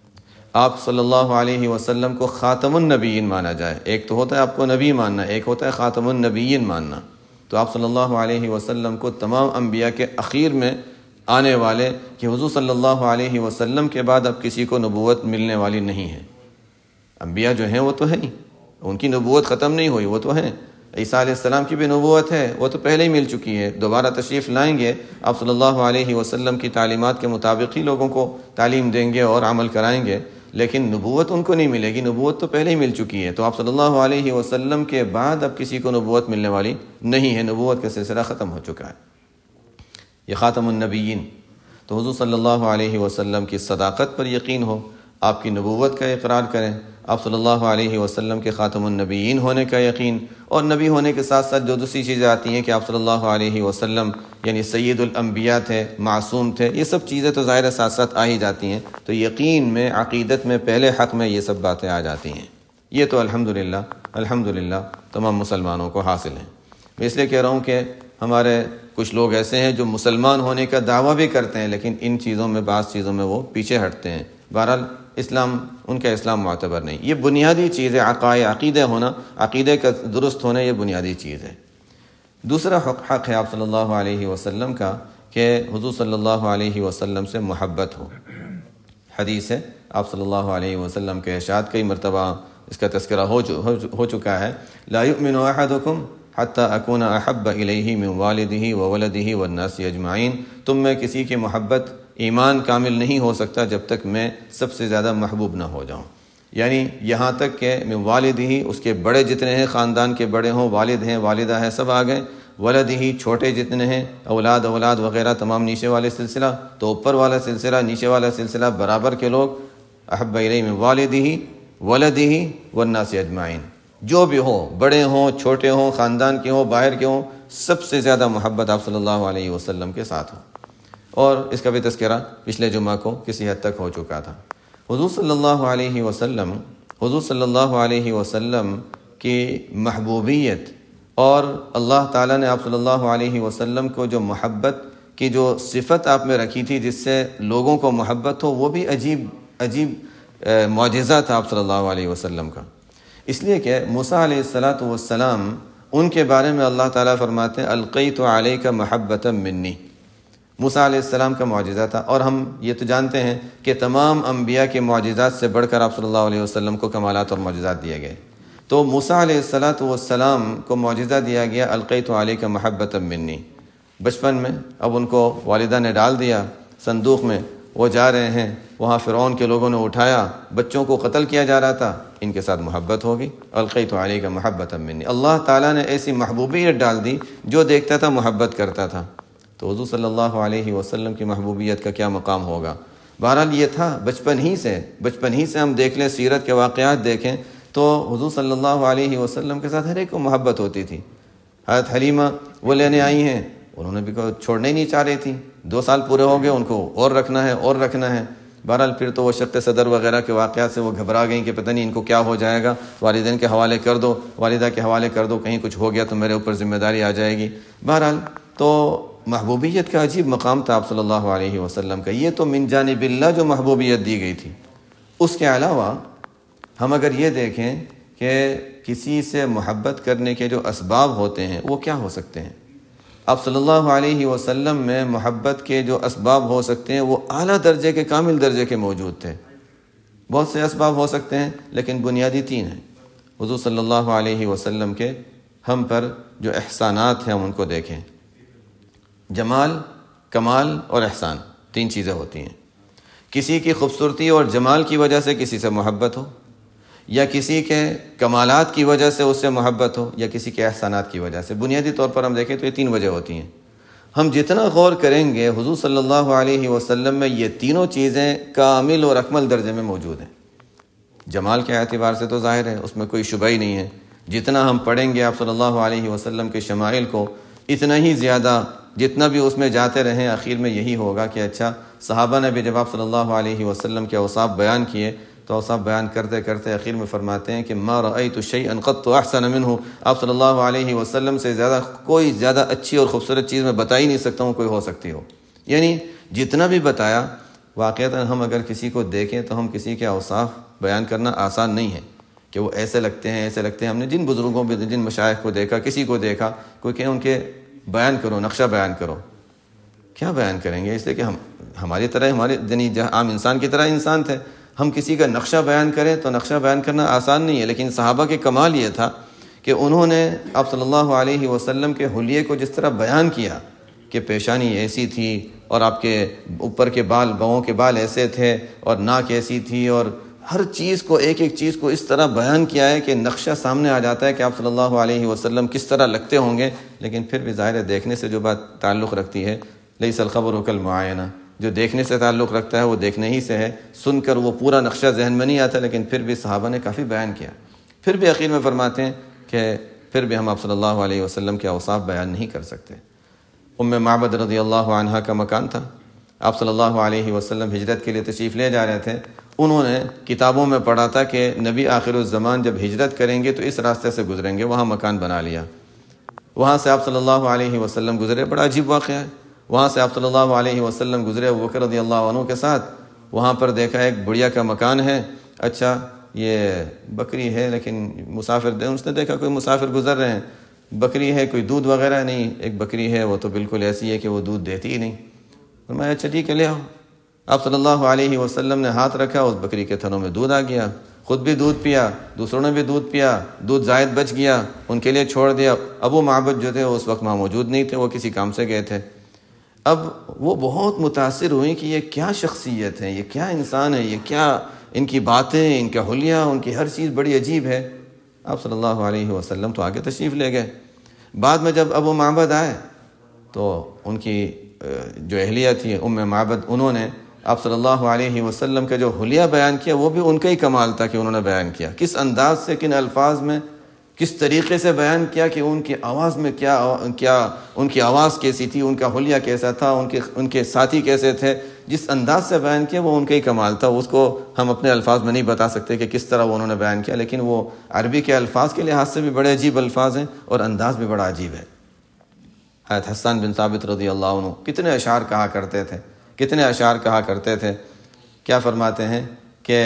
آپ صلی اللہ علیہ وسلم کو خاتم النبیین مانا جائے۔ ایک تو ہوتا ہے آپ کو نبی ماننا، ایک ہوتا ہے خاتم النبیین ماننا۔ تو آپ صلی اللہ علیہ وسلم کو تمام انبیاء کے اخیر میں آنے والے، کہ حضور صلی اللہ علیہ وسلم کے بعد اب کسی کو نبوت ملنے والی نہیں ہے۔ انبیاء جو ہیں وہ تو ہیں ہی، ان کی نبوت ختم نہیں ہوئی، وہ تو ہیں۔ عیسیٰ علیہ السلام کی بھی نبوت ہے، وہ تو پہلے ہی مل چکی ہے، دوبارہ تشریف لائیں گے، آپ صلی اللہ علیہ وسلم کی تعلیمات کے مطابق ہی لوگوں کو تعلیم دیں گے اور عمل کرائیں گے، لیکن نبوت ان کو نہیں ملے گی، نبوت تو پہلے ہی مل چکی ہے۔ تو آپ صلی اللہ علیہ وسلم کے بعد اب کسی کو نبوت ملنے والی نہیں ہے، نبوت کا سلسلہ ختم ہو چکا ہے۔ یہ خاتم النبیین، تو حضور صلی اللہ علیہ وسلم کی صداقت پر یقین ہو، آپ کی نبوت کا اقرار کریں، آپ صلی اللہ علیہ وسلم کے خاتم النبیین ہونے کا یقین، اور نبی ہونے کے ساتھ ساتھ جو دوسری چیزیں آتی ہیں کہ آپ صلی اللہ علیہ وسلم یعنی سید الانبیاء تھے، معصوم تھے، یہ سب چیزیں تو ظاہر ساتھ ساتھ آ ہی جاتی ہیں، تو یقین میں، عقیدت میں، پہلے حق میں یہ سب باتیں آ جاتی ہیں۔ یہ تو الحمدللہ الحمدللہ تمام مسلمانوں کو حاصل ہیں۔ میں اس لیے کہہ رہا ہوں کہ ہمارے کچھ لوگ ایسے ہیں جو مسلمان ہونے کا دعویٰ بھی کرتے ہیں، لیکن ان چیزوں میں، بعض چیزوں میں وہ پیچھے ہٹتے ہیں۔ بہرحال اسلام، ان کا اسلام معتبر نہیں۔ یہ بنیادی چیز ہے، عقائد عقیدہ ہونا، عقیدے کا درست ہونا، یہ بنیادی چیز ہے۔ دوسرا حق حق ہے آپ صلی اللہ علیہ وسلم کا کہ حضور صلی اللہ علیہ وسلم سے محبت ہو۔ حدیث ہے، آپ صلی اللہ علیہ وسلم کے ارشاد، کئی مرتبہ اس کا تذکرہ ہو ہو چکا ہے، لا یؤمن احدکم حتی اکون احب الیہ من والدہ وولدہ والناس اجمعین، تم میں کسی کی محبت، ایمان کامل نہیں ہو سکتا جب تک میں سب سے زیادہ محبوب نہ ہو جاؤں، یعنی یہاں تک کہ من والدہ، اس کے بڑے جتنے ہیں، خاندان کے بڑے ہوں، والد ہیں، والدہ ہیں، سب آ گئے، ولدہ، چھوٹے جتنے ہیں، اولاد اولاد وغیرہ تمام نیچے والے سلسلہ، تو اوپر والا سلسلہ، نیچے والا سلسلہ برابر کے لوگ، احب الیہ من والدہ ولدہ والناس اجمعین، جو بھی ہو، بڑے ہوں، چھوٹے ہوں، خاندان کے ہوں، باہر کے ہوں، سب سے زیادہ محبت آپ صلی اللہ علیہ وسلم کے ساتھ ہو۔ اور اس کا بھی تذکرہ پچھلے جمعہ کو کسی حد تک ہو چکا تھا۔ حضور صلی اللہ علیہ وسلم حضور صلی اللہ علیہ وسلم کی محبوبیت، اور اللہ تعالیٰ نے آپ صلی اللہ علیہ وسلم کو جو محبت کی جو صفت آپ میں رکھی تھی، جس سے لوگوں کو محبت ہو، وہ بھی عجیب عجیب معجزہ تھا آپ صلی اللہ علیہ وسلم کا۔ اس لیے کہ موسیٰ علیہ الصلاۃ والسلام، ان کے بارے میں اللہ تعالیٰ فرماتے ہیں القیت علیک محبۃ منی، موسیٰ علیہ السلام کا معجزہ تھا۔ اور ہم یہ تو جانتے ہیں کہ تمام انبیاء کے معجزات سے بڑھ کر آپ صلی اللہ علیہ وسلم کو کمالات اور معجزات دیے گئے، تو موسیٰ علیہ الصلاۃ والسلام کو معجزہ دیا گیا القیت علیک محبۃ منی، بچپن میں۔ اب ان کو والدہ نے ڈال دیا صندوق میں، وہ جا رہے ہیں، وہاں فرعون کے لوگوں نے اٹھایا، بچوں کو قتل کیا جا رہا تھا، ان کے ساتھ محبت ہوگی، القیت علیک محبۃ منی، اللہ تعالیٰ نے ایسی محبوبیت ڈال دی، جو دیکھتا تھا محبت کرتا تھا۔ تو حضور صلی اللہ علیہ وسلم کی محبوبیت کا کیا مقام ہوگا۔ بہرحال یہ تھا بچپن ہی سے، بچپن ہی سے ہم دیکھ لیں، سیرت کے واقعات دیکھیں تو حضور صلی اللہ علیہ وسلم کے ساتھ ہر ایک کو محبت ہوتی تھی۔ حضرت حلیمہ وہ لینے آئی ہیں، انہوں نے بھی چھوڑنا ہی نہیں چاہ رہی تھی، دو سال پورے ہو گئے، ان کو اور رکھنا ہے اور رکھنا ہے۔ بہرحال پھر تو وہ شق صدر وغیرہ کے واقعات سے وہ گھبرا گئیں کہ پتہ نہیں ان کو کیا ہو جائے گا، والدین کے حوالے کر دو، والدہ کے حوالے کر دو، کہیں کچھ ہو گیا تو میرے اوپر ذمہ داری آ جائے گی۔ بہرحال تو محبوبیت کا عجیب مقام تھا آپ صلی اللہ علیہ وسلم کا۔ یہ تو من جانب اللہ جو محبوبیت دی گئی تھی۔ اس کے علاوہ ہم اگر یہ دیکھیں کہ کسی سے محبت کرنے کے جو اسباب ہوتے ہیں وہ کیا ہو سکتے ہیں، آپ صلی اللہ علیہ وسلم میں محبت کے جو اسباب ہو سکتے ہیں وہ اعلیٰ درجے کے، کامل درجے کے موجود تھے۔ بہت سے اسباب ہو سکتے ہیں لیکن بنیادی تین ہیں۔ حضور صلی اللہ علیہ وسلم کے ہم پر جو احسانات ہیں ہم ان کو دیکھیں، جمال، کمال اور احسان، تین چیزیں ہوتی ہیں۔ کسی کی خوبصورتی اور جمال کی وجہ سے کسی سے محبت ہو، یا کسی کے کمالات کی وجہ سے اس سے محبت ہو، یا کسی کے احسانات کی وجہ سے۔ بنیادی طور پر ہم دیکھیں تو یہ تین وجہ ہوتی ہیں۔ ہم جتنا غور کریں گے حضور صلی اللہ علیہ وسلم میں یہ تینوں چیزیں کامل اور اکمل درجے میں موجود ہیں۔ جمال کے اعتبار سے تو ظاہر ہے، اس میں کوئی شبہ ہی نہیں ہے۔ جتنا ہم پڑھیں گے آپ صلی اللہ علیہ وسلم کے شمائل کو، اتنا ہی زیادہ، جتنا بھی اس میں جاتے رہیں، آخر میں یہی ہوگا کہ اچھا، صحابہ نے بھی جب آپ صلی اللہ علیہ وسلم کے اوصاف بیان کیے تو اوصاف بیان کرتے کرتے آخر میں فرماتے ہیں کہ ما رأیت شیئا قط احسن منہ، آپ صلی اللہ علیہ وسلم سے زیادہ کوئی زیادہ اچھی اور خوبصورت چیز میں بتا ہی نہیں سکتا ہوں کوئی ہو سکتی ہو۔ یعنی جتنا بھی بتایا، واقعتاً ہم اگر کسی کو دیکھیں تو ہم کسی کے اوصاف بیان کرنا آسان نہیں ہے کہ وہ ایسے لگتے ہیں ایسے لگتے ہیں۔ ہم نے جن بزرگوں پہ، جن مشائخ کو دیکھا، کسی کو دیکھا، کوئی کہ ان کے بیان کرو، نقشہ بیان کرو، کیا بیان کریں گے؟ اس لیے کہ ہم ہماری طرح، ہمارے یعنی عام انسان کی طرح انسان تھے، ہم کسی کا نقشہ بیان کریں تو نقشہ بیان کرنا آسان نہیں ہے، لیکن صحابہ کے کمال یہ تھا کہ انہوں نے آپ صلی اللہ علیہ وسلم کے حلیے کو جس طرح بیان کیا کہ پیشانی ایسی تھی اور آپ کے اوپر کے بال، بہوں کے بال ایسے تھے اور ناک ایسی تھی، اور ہر چیز کو، ایک ایک چیز کو اس طرح بیان کیا ہے کہ نقشہ سامنے آ جاتا ہے کہ آپ صلی اللہ علیہ وسلم کس طرح لگتے ہوں گے۔ لیکن پھر بھی ظاہر ہے دیکھنے سے جو بات تعلق رکھتی ہے، لیس الخبر کالمعاینہ، جو دیکھنے سے تعلق رکھتا ہے وہ دیکھنے ہی سے ہے، سن کر وہ پورا نقشہ ذہن میں نہیں آتا، لیکن پھر بھی صحابہ نے کافی بیان کیا۔ پھر بھی اخیر میں فرماتے ہیں کہ پھر بھی ہم آپ صلی اللہ علیہ وسلم کے اوصاف بیان نہیں کر سکتے۔ ام معبد رضی اللہ عنہا کا مکان تھا، آپ صلی اللہ علیہ وسلم ہجرت کے لیے تشریف لے جا رہے تھے، انہوں نے کتابوں میں پڑھا تھا کہ نبی آخر الزمان جب ہجرت کریں گے تو اس راستے سے گزریں گے، وہاں مکان بنا لیا، وہاں سے آپ صلی اللہ علیہ وسلم گزرے۔ بڑا عجیب واقعہ ہے، وہاں سے آپ صلی اللہ علیہ وسلم گزرے ابوبکر رضی اللہ عنہ کے ساتھ، وہاں پر دیکھا ایک بڑھیا کا مکان ہے، اچھا یہ بکری ہے لیکن مسافر دے، اس نے دیکھا کوئی مسافر گزر رہے ہیں، بکری ہے، کوئی دودھ وغیرہ نہیں، ایک بکری ہے وہ تو بالکل ایسی ہے کہ وہ دودھ دیتی ہی نہیں۔ فرمایا اچھا ٹھیک ہے لے آؤ۔ آپ صلی اللہ علیہ وسلم نے ہاتھ رکھا، اس بکری کے تھنوں میں دودھ آ گیا، خود بھی دودھ پیا، دوسروں نے بھی دودھ پیا، دودھ زائد بچ گیا، ان کے لیے چھوڑ دیا۔ ابو معبد جو تھے اس وقت وہاں موجود نہیں تھے، وہ کسی کام سے گئے تھے۔ اب وہ بہت متاثر ہوئیں کہ یہ کیا شخصیت ہے، یہ کیا انسان ہے، یہ کیا ان کی باتیں، ان کا حلیہ، ان کی ہر چیز بڑی عجیب ہے۔ آپ صلی اللہ علیہ وسلم تو آگے تشریف لے گئے۔ بعد میں جب ابو معبد آئے تو ان کی جو اہلیہ تھی ام معبد، انہوں نے آپ صلی اللہ علیہ وسلم کا جو حلیہ بیان کیا وہ بھی ان کا ہی کمال تھا کہ انہوں نے بیان کیا، کس انداز سے، کن الفاظ میں، کس طریقے سے بیان کیا کہ ان کی آواز میں کیا کیا ان کی آواز کیسی تھی، ان کا حلیہ کیسا تھا، ان کے ان کے ساتھی کیسے تھے، جس انداز سے بیان کیا وہ ان کا ہی کمال تھا۔ اس کو ہم اپنے الفاظ میں نہیں بتا سکتے کہ کس طرح وہ انہوں نے بیان کیا، لیکن وہ عربی کے الفاظ کے لحاظ سے بھی بڑے عجیب الفاظ ہیں اور انداز بھی بڑا عجیب ہے۔ حضرت حسان بن ثابت رضی اللہ عنہ کتنے اشعار کہا کرتے تھے، کتنے اشعار کہا کرتے تھے۔ کیا فرماتے ہیں کہ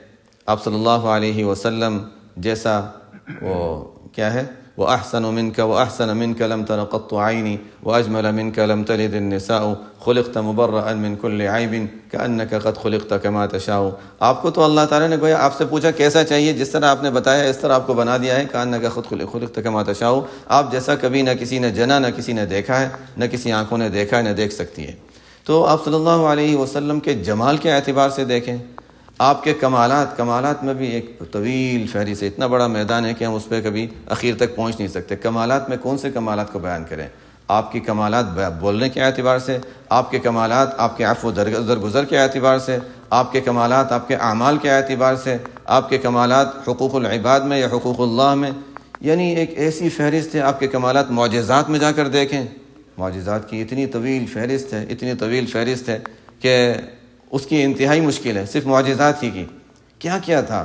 آپ صلی اللہ علیہ وسلم جیسا وہ کیا ہے، وَأَحْسَنُ مِنْكَ وَأَحْسَنَ مِنْكَ لَمْ تَرَ قَطُّ عَيْنِي وَأَجْمَلَ مِنْكَ لَمْ تَلِدِ النِّسَاءُ خُلِقْتَ مُبَرَّأً مِنْ كُلِّ عَيْبٍ كَأَنَّكَ قَدْ خُلِقْتَ كَمَا تَشَاءُ۔ آپ کو تو اللہ تعالیٰ نے گویا آپ سے پوچھا کیسا چاہیے، جس طرح آپ نے بتایا اس طرح آپ کو بنا دیا ہے، كَأَنَّكَ قَدْ خُلِقْتَ كَمَا تَشَاءُ۔ آپ جیسا کبھی نہ کسی نے جنا، نہ کسی نے دیکھا ہے، نہ کسی آنکھوں نے دیکھا ہے، نہ دیکھ سکتی ہے۔ تو آپ صلی اللہ علیہ وسلم کے جمال کے اعتبار سے دیکھیں، آپ کے کمالات کمالات میں بھی ایک طویل فہرست ہے، اتنا بڑا میدان ہے کہ ہم اس پہ کبھی اخیر تک پہنچ نہیں سکتے۔ کمالات میں کون سے کمالات کو بیان کریں؟ آپ کی کمالات بولنے کے اعتبار سے، آپ کے کمالات آپ کے عفو درگزر کے اعتبار سے، آپ کے کمالات آپ کے اعمال کے اعتبار سے، آپ کے کمالات حقوق العباد میں یا حقوق اللہ میں، یعنی ایک ایسی فہرست ہے۔ آپ کے کمالات معجزات میں جا کر دیکھیں، معجزات کی اتنی طویل فہرست ہے، اتنی طویل فہرست ہے کہ اس کی انتہائی مشکل ہے۔ صرف معجزات ہی کی کیا کیا تھا۔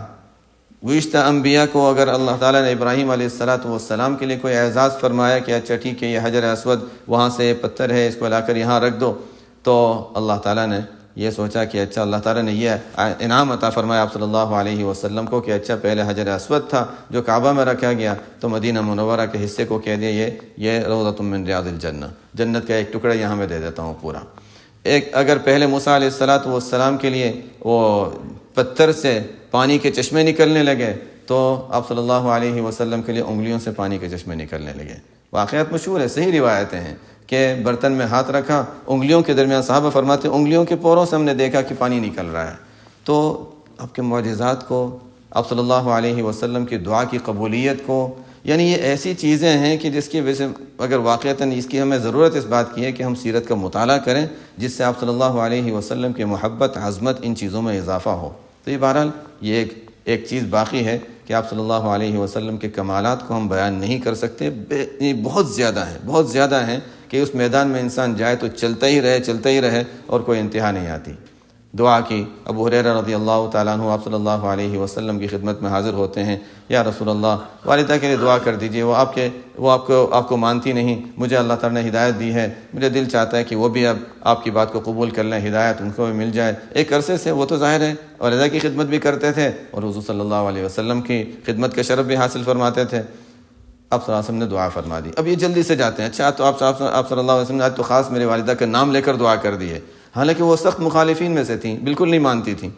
گزشتہ انبیاء کو اگر اللہ تعالیٰ نے ابراہیم علیہ الصلاۃ والسلام کے لیے کوئی اعزاز فرمایا کہ اچھا ٹھیک ہے یہ حجر اسود وہاں سے پتھر ہے، اس کو لا کر یہاں رکھ دو، تو اللہ تعالیٰ نے یہ سوچا کہ اچھا اللہ تعالیٰ نے یہ انعام عطا فرمایا آپ صلی اللہ علیہ وسلم کو کہ اچھا پہلے حجر اسود تھا جو کعبہ میں رکھا گیا، تو مدینہ منورہ کے حصے کو کہہ دیا یہ یہ روضۃ من ریاض الجنہ، جنت کا ایک ٹکڑا یہاں میں دے دیتا ہوں پورا۔ ایک اگر پہلے موسیٰ علیہ الصلاۃ والسلام کے لیے وہ پتھر سے پانی کے چشمے نکلنے لگے، تو آپ صلی اللہ علیہ وسلم کے لیے انگلیوں سے پانی کے چشمے نکلنے لگے۔ واقعات مشہور ہے، صحیح روایتیں ہیں کہ برتن میں ہاتھ رکھا، انگلیوں کے درمیان، صحابہ فرماتے ہیں انگلیوں کے پوروں سے ہم نے دیکھا کہ پانی نکل رہا ہے۔ تو آپ کے معجزات کو، آپ صلی اللہ علیہ وسلم کی دعا کی قبولیت کو، یعنی یہ ایسی چیزیں ہیں کہ جس کی وجہ سے اگر واقعتاً اس کی ہمیں ضرورت اس بات کی ہے کہ ہم سیرت کا مطالعہ کریں، جس سے آپ صلی اللہ علیہ وسلم کی محبت، عظمت ان چیزوں میں اضافہ ہو۔ تو یہ بہرحال یہ ایک ایک چیز باقی ہے کہ آپ صلی اللہ علیہ وسلم کے کمالات کو ہم بیان نہیں کر سکتے، یہ بہت زیادہ ہیں، بہت زیادہ ہیں کہ اس میدان میں انسان جائے تو چلتا ہی رہے چلتا ہی رہے اور کوئی انتہا نہیں آتی۔ دعا کی، ابو ہریرہ رضی اللہ تعالیٰ عنہ آپ صلی اللہ علیہ وسلم کی خدمت میں حاضر ہوتے ہیں، یا رسول اللہ والدہ کے لیے دعا کر دیجئے، وہ آپ کے وہ آپ کو آپ کو مانتی نہیں، مجھے اللہ تعالیٰ نے ہدایت دی ہے، مجھے دل چاہتا ہے کہ وہ بھی اب آپ کی بات کو قبول کر لیں، ہدایت ان کو بھی مل جائے۔ ایک عرصے سے وہ تو ظاہر ہے والدہ کی خدمت بھی کرتے تھے اور حضور صلی اللہ علیہ وسلم کی خدمت کا شرف بھی حاصل فرماتے تھے۔ آپ صلی اللہ علیہ وسلم نے دعا فرما دی، اب یہ جلدی سے جاتے ہیں، اچھا تو آپ آپ صلی اللہ علیہ وسلم نے آج تو خاص میرے والدہ کا نام لے کر دعا کر دی ہے، حالانکہ وہ سخت مخالفین میں سے تھیں، بالکل نہیں مانتی تھیں۔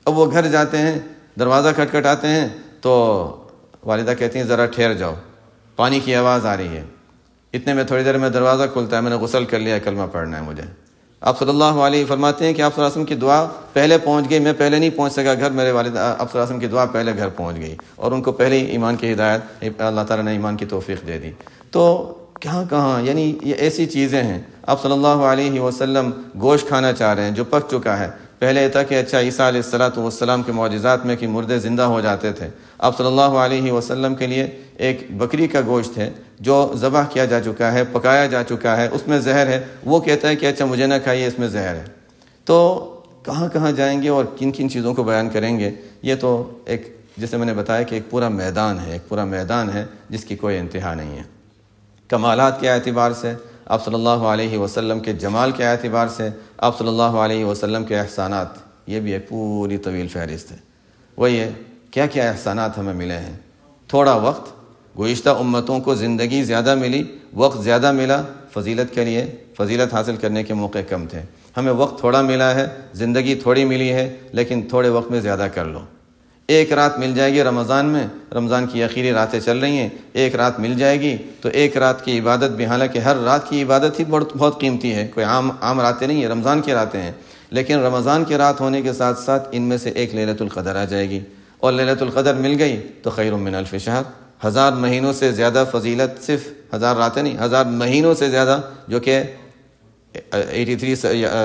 اب وہ گھر جاتے ہیں، دروازہ کھٹکھٹاتے ہیں تو والدہ کہتی ہیں ذرا ٹھہر جاؤ، پانی کی آواز آ رہی ہے۔ اتنے میں تھوڑی دیر میں دروازہ کھلتا ہے، میں نے غسل کر لیا، کلمہ پڑھنا ہے مجھے۔ آپ صلی اللہ علیہ فرماتے ہیں کہ آپ صلی اللہ علیہ وسلم کی دعا پہلے پہنچ گئی، میں پہلے نہیں پہنچ سکا گھر، میرے والد آپ صلی اللہ علیہ وسلم کی دعا پہلے گھر پہنچ گئی اور ان کو پہلے ہی ایمان کی ہدایت اللہ تعالیٰ نے ایمان کی توفیق دے دی۔ تو کہاں کہاں یعنی یہ ایسی چیزیں ہیں۔ آپ صلی اللہ علیہ وسلم گوشت کھانا چاہ رہے ہیں جو پک چکا ہے۔ پہلے یہ تھا کہ اچھا عیسیٰ علیہ الصلوۃ والسلام کے معجزات میں کہ مردے زندہ ہو جاتے تھے، آپ صلی اللہ علیہ وسلم کے لیے ایک بکری کا گوشت ہے جو ذبح کیا جا چکا ہے، پکایا جا چکا ہے، اس میں زہر ہے، وہ کہتا ہے کہ اچھا مجھے نہ کھائیے، اس میں زہر ہے۔ تو کہاں کہاں جائیں گے اور کن کن چیزوں کو بیان کریں گے؟ یہ تو ایک جیسے میں نے بتایا کہ ایک پورا میدان ہے، ایک پورا میدان ہے جس کی کوئی انتہا نہیں ہے۔ کمالات کے اعتبار سے آپ صلی اللہ علیہ وسلم کے جمال کے اعتبار سے آپ صلی اللہ علیہ وسلم کے احسانات، یہ بھی ایک پوری طویل فہرست ہے۔ وہ یہ کیا کیا احسانات ہمیں ملے ہیں۔ تھوڑا وقت، گزشتہ امتوں کو زندگی زیادہ ملی، وقت زیادہ ملا، فضیلت کے لیے فضیلت حاصل کرنے کے موقع کم تھے۔ ہمیں وقت تھوڑا ملا ہے، زندگی تھوڑی ملی ہے، لیکن تھوڑے وقت میں زیادہ کر لو۔ ایک رات مل جائے گی رمضان میں، رمضان کی آخری راتیں چل رہی ہیں، ایک رات مل جائے گی تو ایک رات کی عبادت بھی، حالانکہ ہر رات کی عبادت ہی بہت بہت قیمتی ہے، کوئی عام عام راتیں نہیں ہیں، رمضان کی راتیں ہیں، لیکن رمضان کی رات ہونے کے ساتھ ساتھ ان میں سے ایک لیلۃ القدر آ جائے گی، اور لیلۃ القدر مل گئی تو خیر من الف شہر، ہزار مہینوں سے زیادہ فضیلت، صرف ہزار راتیں نہیں، ہزار مہینوں سے زیادہ، جو کہ ایٹی تھری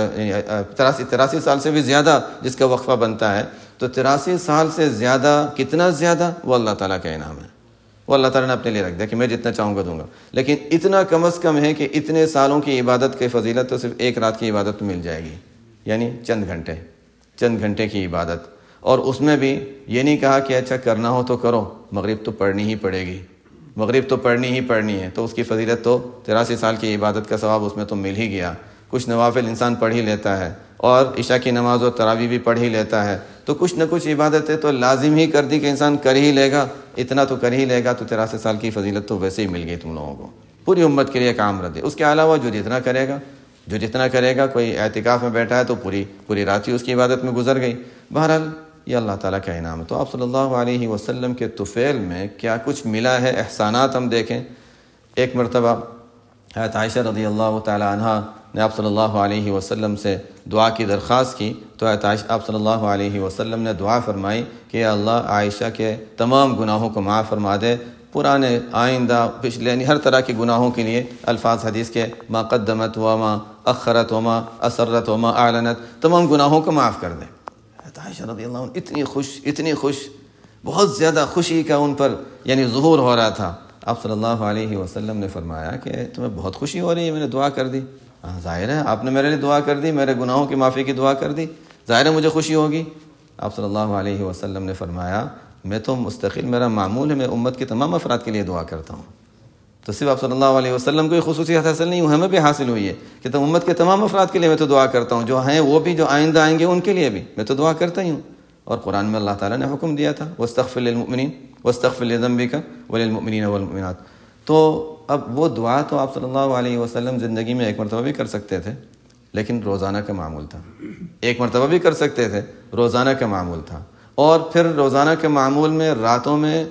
تراسی تراسی سال سے بھی زیادہ جس کا وقفہ بنتا ہے، تو تراسی سال سے زیادہ کتنا زیادہ، وہ اللہ تعالیٰ کا انعام ہے، وہ اللہ تعالیٰ نے اپنے لیے رکھ دیا کہ میں جتنا چاہوں گا دوں گا، لیکن اتنا کم از کم ہے کہ اتنے سالوں کی عبادت کی فضیلت تو صرف ایک رات کی عبادت مل جائے گی، یعنی چند گھنٹے چند گھنٹے کی عبادت۔ اور اس میں بھی یہ نہیں کہا کہ اچھا کرنا ہو تو کرو، مغرب تو پڑھنی ہی پڑے گی، مغرب تو پڑھنی ہی پڑھنی ہے، تو اس کی فضیلت تو تراسی سال کی عبادت کا ثواب اس میں تو مل ہی گیا۔ کچھ نوافل انسان پڑھ ہی لیتا ہے، اور عشاء کی نماز و تراویح بھی پڑھ ہی لیتا ہے، تو کچھ نہ کچھ عبادتیں تو لازم ہی کر دی کہ انسان کر ہی لے گا، اتنا تو کر ہی لے گا، تو تراسی سال کی فضیلت تو ویسے ہی مل گئی تم لوگوں کو، پوری امت کے لیے ایک عام رد ہے۔ اس کے علاوہ جو جتنا کرے گا جو جتنا کرے گا کوئی اعتکاف میں بیٹھا ہے تو پوری پوری رات ہی اس کی عبادت میں گزر گئی۔ بہرحال یہ اللہ تعالیٰ کا انعام ہے۔ تو آپ صلی اللہ علیہ وسلم کے طفیل میں کیا کچھ ملا ہے، احسانات ہم دیکھیں۔ ایک مرتبہ حضرت عائشہ رضی اللہ تعالی عنہ نے آپ صلی اللہ علیہ وسلم سے دعا کی درخواست کی، تو آپ صلی اللہ علیہ وسلم نے دعا فرمائی کہ اللہ عائشہ کے تمام گناہوں کو معاف فرما دے، پرانے آئندہ پچھلے یعنی ہر طرح کے گناہوں کے لیے الفاظ حدیث کے ما قدمت وما اخرت وما اسرت وما اعلنت، تمام گناہوں کو معاف کر دے۔ حضرت عائشہ رضی اللہ عنہ اتنی خوش اتنی خوش بہت زیادہ خوشی کا ان پر یعنی ظہور ہو رہا تھا۔ آپ صلی اللہ علیہ وسلم نے فرمایا کہ تمہیں بہت خوشی ہو رہی ہے، میں نے دعا کر دی۔ ہاں ظاہر ہے آپ نے میرے لیے دعا کر دی، میرے گناہوں کی معافی کی دعا کر دی، ظاہر ہے مجھے خوشی ہوگی۔ آپ صلی اللہ علیہ وسلم نے فرمایا میں تو مستقل میرا معمول ہے، میں امت کے تمام افراد کے لیے دعا کرتا ہوں۔ تو صرف آپ صلی اللہ علیہ وسلم کو یہ خصوصیت حاصل نہیں ہوئی، ہمیں بھی حاصل ہوئی ہے کہ تم امت کے تمام افراد کے لیے میں تو دعا کرتا ہوں، جو ہیں وہ بھی، جو آئندہ آئیں گے ان کے لیے بھی میں تو دعا کرتا ہی ہوں۔ اور قرآن میں اللہ تعالیٰ نے حکم دیا تھا واستغفر للمؤمنین واستغفر لذنبک وللمؤمنین والمؤمنات۔ تو اب وہ دعا تو آپ صلی اللہ علیہ وسلم زندگی میں ایک مرتبہ بھی کر سکتے تھے، لیکن روزانہ کا معمول تھا۔ ایک مرتبہ بھی کر سکتے تھے، روزانہ کا معمول تھا۔ اور پھر روزانہ کے معمول میں راتوں میں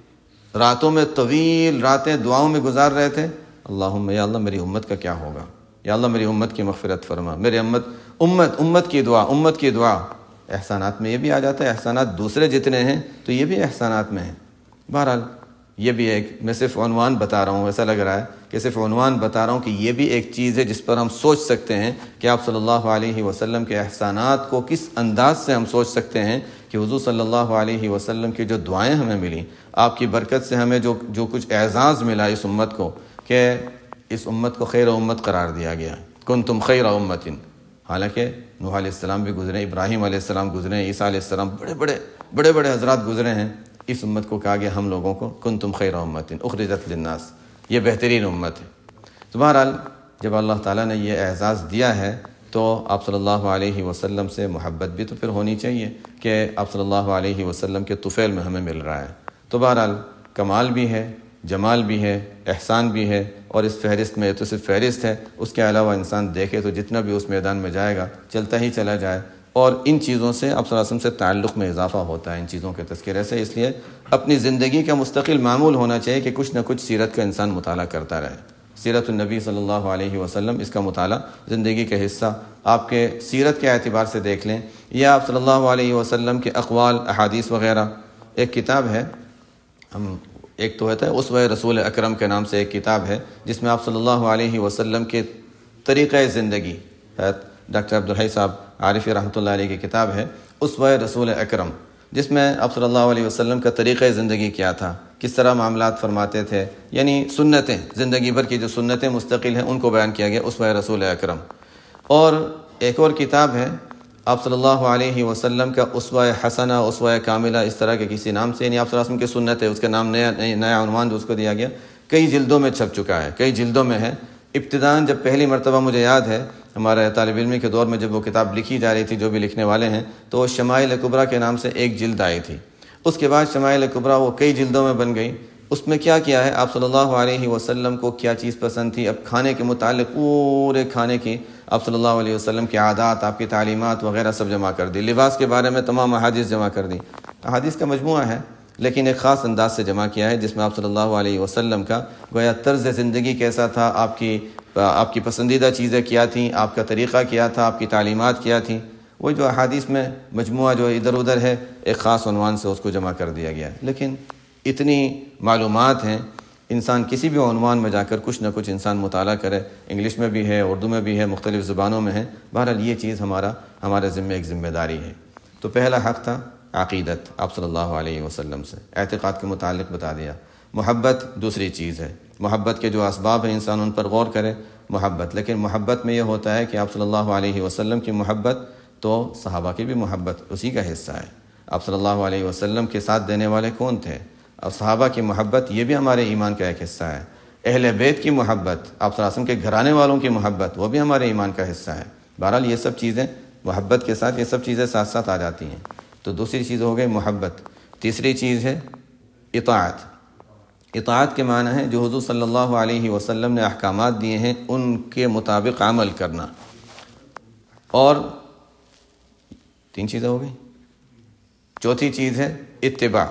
راتوں میں طویل راتیں دعاؤں میں گزار رہے تھے، اللہم یا اللہ میری امت کا کیا ہوگا، یا اللہ میری امت کی مغفرت فرما، میری امت امت امت کی دعا امت کی دعا۔ احسانات میں یہ بھی آ جاتا ہے، احسانات دوسرے جتنے ہیں تو یہ بھی احسانات میں ہیں۔ بہرحال یہ بھی ایک، میں صرف عنوان بتا رہا ہوں، ایسا لگ رہا ہے کہ صرف عنوان بتا رہا ہوں کہ یہ بھی ایک چیز ہے جس پر ہم سوچ سکتے ہیں کہ آپ صلی اللہ علیہ وسلم کے احسانات کو کس انداز سے ہم سوچ سکتے ہیں کہ حضور صلی اللہ علیہ وسلم کی جو دعائیں ہمیں ملیں، آپ کی برکت سے ہمیں جو جو کچھ اعزاز ملا اس امت کو، کہ اس امت کو خیر امت قرار دیا گیا، کنتم خیر امت۔ حالانکہ نوح علیہ السلام بھی گزرے، ابراہیم علیہ السلام گزرے، عیسیٰ علیہ السلام بڑے بڑے بڑے بڑے حضرات گزرے ہیں، اس امت کو کہا گیا ہم لوگوں کو کنتم خیر امت اخرجت للناس، یہ بہترین امت ہے۔ تو بہرحال جب اللہ تعالیٰ نے یہ اعزاز دیا ہے تو آپ صلی اللہ علیہ وسلم سے محبت بھی تو پھر ہونی چاہیے کہ آپ صلی اللہ علیہ وسلم کے طفیل میں ہمیں مل رہا ہے۔ تو بہرحال کمال بھی ہے، جمال بھی ہے، احسان بھی ہے، اور اس فہرست میں تو صرف فہرست ہے، اس کے علاوہ انسان دیکھے تو جتنا بھی اس میدان میں جائے گا چلتا ہی چلا جائے، اور ان چیزوں سے آپ صلی اللہ علیہ وسلم سے تعلق میں اضافہ ہوتا ہے ان چیزوں کے تذکرے سے. اس لیے اپنی زندگی کا مستقل معمول ہونا چاہیے کہ کچھ نہ کچھ سیرت کا انسان مطالعہ کرتا رہے. سیرت النبی صلی اللہ علیہ وسلم، اس کا مطالعہ زندگی کا حصہ آپ کے سیرت کے اعتبار سے دیکھ لیں، یا آپ صلی اللہ علیہ وسلم کے اقوال، احادیث وغیرہ. ایک کتاب ہے، ہم ایک تو ہوتا ہے اسوہ رسول اکرم کے نام سے ایک کتاب ہے جس میں آپ صلی اللہ علیہ وسلم کے طریقۂ زندگی، ڈاکٹر عبدالحی صاحب عارفی رحمۃ اللہ علیہ کی کتاب ہے اسوہ رسول اکرم، جس میں آپ صلی اللہ علیہ وسلم کا طریقۂ زندگی کیا تھا، کس طرح معاملات فرماتے تھے، یعنی سنتیں، زندگی بھر کی جو سنتیں مستقل ہیں ان کو بیان کیا گیا اسوہ رسول اکرم. اور ایک اور کتاب ہے آپ صلی اللہ علیہ وسلم کا اسوہ حسنہ، اسوہ کاملہ، اس طرح کے کسی نام سے، یعنی آپ صلی اللہ علیہ وسلم کی سنت ہے، اس کا نام نیا نیا عنوان جو اس کو دیا گیا، کئی جلدوں میں چھپ چکا ہے، کئی جلدوں میں ہے. ابتداً جب پہلی مرتبہ مجھے یاد ہے ہمارے طالب علمی کے دور میں جب وہ کتاب لکھی جا رہی تھی، جو بھی لکھنے والے ہیں، تو وہ شمائل کبریٰ کے نام سے ایک جلد آئی تھی. اس کے بعد شمائل کبریٰ وہ کئی جلدوں میں بن گئی. اس میں کیا کیا ہے، آپ صلی اللہ علیہ وسلم کو کیا چیز پسند تھی، اب کھانے کے متعلق پورے کھانے کی آپ صلی اللہ علیہ وسلم کی عادات، آپ کی تعلیمات وغیرہ سب جمع کر دی. لباس کے بارے میں تمام احادیث جمع کر دی. احادیث کا مجموعہ ہے لیکن ایک خاص انداز سے جمع کیا ہے جس میں آپ صلی اللہ علیہ وسلم کا گویا طرز زندگی کیسا تھا، آپ کی آپ کی پسندیدہ چیزیں کیا تھیں، آپ کا طریقہ کیا تھا، آپ کی تعلیمات کیا تھیں، وہ جو احادیث میں مجموعہ جو ادھر ادھر ہے ایک خاص عنوان سے اس کو جمع کر دیا گیا ہے. لیکن اتنی معلومات ہیں، انسان کسی بھی عنوان میں جا کر کچھ نہ کچھ انسان مطالعہ کرے، انگلش میں بھی ہے، اردو میں بھی ہے، مختلف زبانوں میں ہے. بہرحال یہ چیز ہمارا ہمارے ذمہ ایک ذمہ داری ہے. تو پہلا حق تھا عقیدت، آپ صلی اللہ علیہ وسلم سے اعتقاد کے متعلق بتا دیا. محبت دوسری چیز ہے، محبت کے جو اسباب ہیں انسان ان پر غور کرے. محبت، لیکن محبت میں یہ ہوتا ہے کہ آپ صلی اللہ علیہ وسلم کی محبت تو صحابہ کی بھی محبت اسی کا حصہ ہے. آپ صلی اللہ علیہ وسلم کے ساتھ دینے والے کون تھے؟ اور صحابہ کی محبت یہ بھی ہمارے ایمان کا ایک حصہ ہے. اہل بیت کی محبت، آپ صلی اللہ علیہ وسلم کے گھرانے والوں کی محبت، وہ بھی ہمارے ایمان کا حصہ ہے. بہرحال یہ سب چیزیں محبت کے ساتھ، یہ سب چیزیں ساتھ ساتھ آ جاتی ہیں. تو دوسری چیز ہو گئی محبت. تیسری چیز ہے اطاعت. اطاعت کے معنی ہے جو حضور صلی اللہ علیہ وسلم نے احکامات دیے ہیں ان کے مطابق عمل کرنا. اور تین چیزیں ہو گئی. چوتھی چیز ہے اتباع.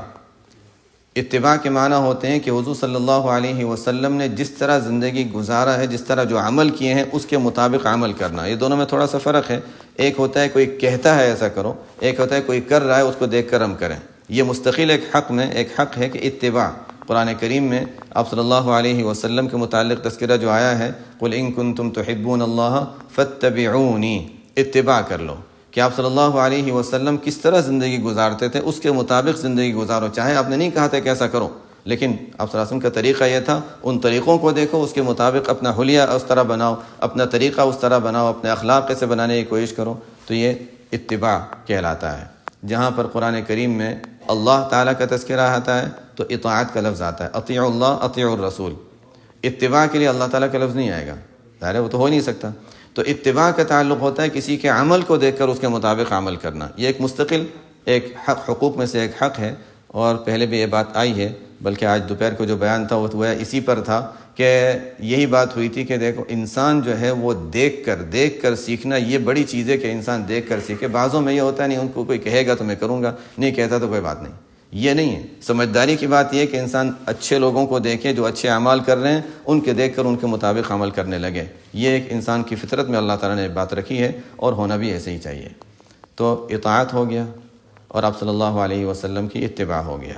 اتباع کے معنی ہوتے ہیں کہ حضور صلی اللہ علیہ وسلم نے جس طرح زندگی گزارا ہے، جس طرح جو عمل کیے ہیں اس کے مطابق عمل کرنا. یہ دونوں میں تھوڑا سا فرق ہے. ایک ہوتا ہے کوئی کہتا ہے ایسا کرو، ایک ہوتا ہے کوئی کر رہا ہے اس کو دیکھ کر ہم کریں. یہ مستقل ایک حق میں ایک حق ہے کہ اتباع. قرآن کریم میں آپ صلی اللہ علیہ وسلم کے متعلق تذکرہ جو آیا ہے، قُلْ إِن كُنتُمْ تُحِبُّونَ اللَّهَ فَاتَّبِعُونِي، اتباع کر لو کہ آپ صلی اللہ علیہ وسلم کس طرح زندگی گزارتے تھے اس کے مطابق زندگی گزارو. چاہے آپ نے نہیں کہا تھا کہ ایسا کرو، لیکن آپ صلی اللہ علیہ وسلم کا طریقہ یہ تھا، ان طریقوں کو دیکھو، اس کے مطابق اپنا حلیہ اس طرح بناؤ، اپنا طریقہ اس طرح بناؤ، اپنے اخلاق سے بنانے کی کوشش کرو. تو یہ اتباع کہلاتا ہے. جہاں پر قرآن کریم میں اللہ تعالیٰ کا تذکرہ آتا ہے تو اطاعت کا لفظ آتا ہے، اطیعوا اللہ اطیعوا الرسول. اتباع کے لیے اللہ تعالیٰ کا لفظ نہیں آئے گا، ظاہر ہے وہ تو ہو نہیں سکتا. تو اتباع کا تعلق ہوتا ہے کسی کے عمل کو دیکھ کر اس کے مطابق عمل کرنا. یہ ایک مستقل ایک حق، حقوق میں سے ایک حق ہے. اور پہلے بھی یہ بات آئی ہے، بلکہ آج دوپہر کو جو بیان تھا وہ تو اسی پر تھا کہ یہی بات ہوئی تھی کہ دیکھو انسان جو ہے وہ دیکھ کر دیکھ کر سیکھنا یہ بڑی چیز ہے کہ انسان دیکھ کر سیکھے. بعضوں میں یہ ہوتا ہے نہیں ان کو کوئی کہے گا تو میں کروں گا، نہیں کہتا تو کوئی بات نہیں. یہ نہیں ہے. سمجھداری کی بات یہ ہے کہ انسان اچھے لوگوں کو دیکھے جو اچھے اعمال کر رہے ہیں، ان کے دیکھ کر ان کے مطابق عمل کرنے لگے. یہ ایک انسان کی فطرت میں اللہ تعالیٰ نے بات رکھی ہے اور ہونا بھی ایسے ہی چاہیے. تو اطاعت ہو گیا اور آپ صلی اللہ علیہ وسلم کی اتباع ہو گیا.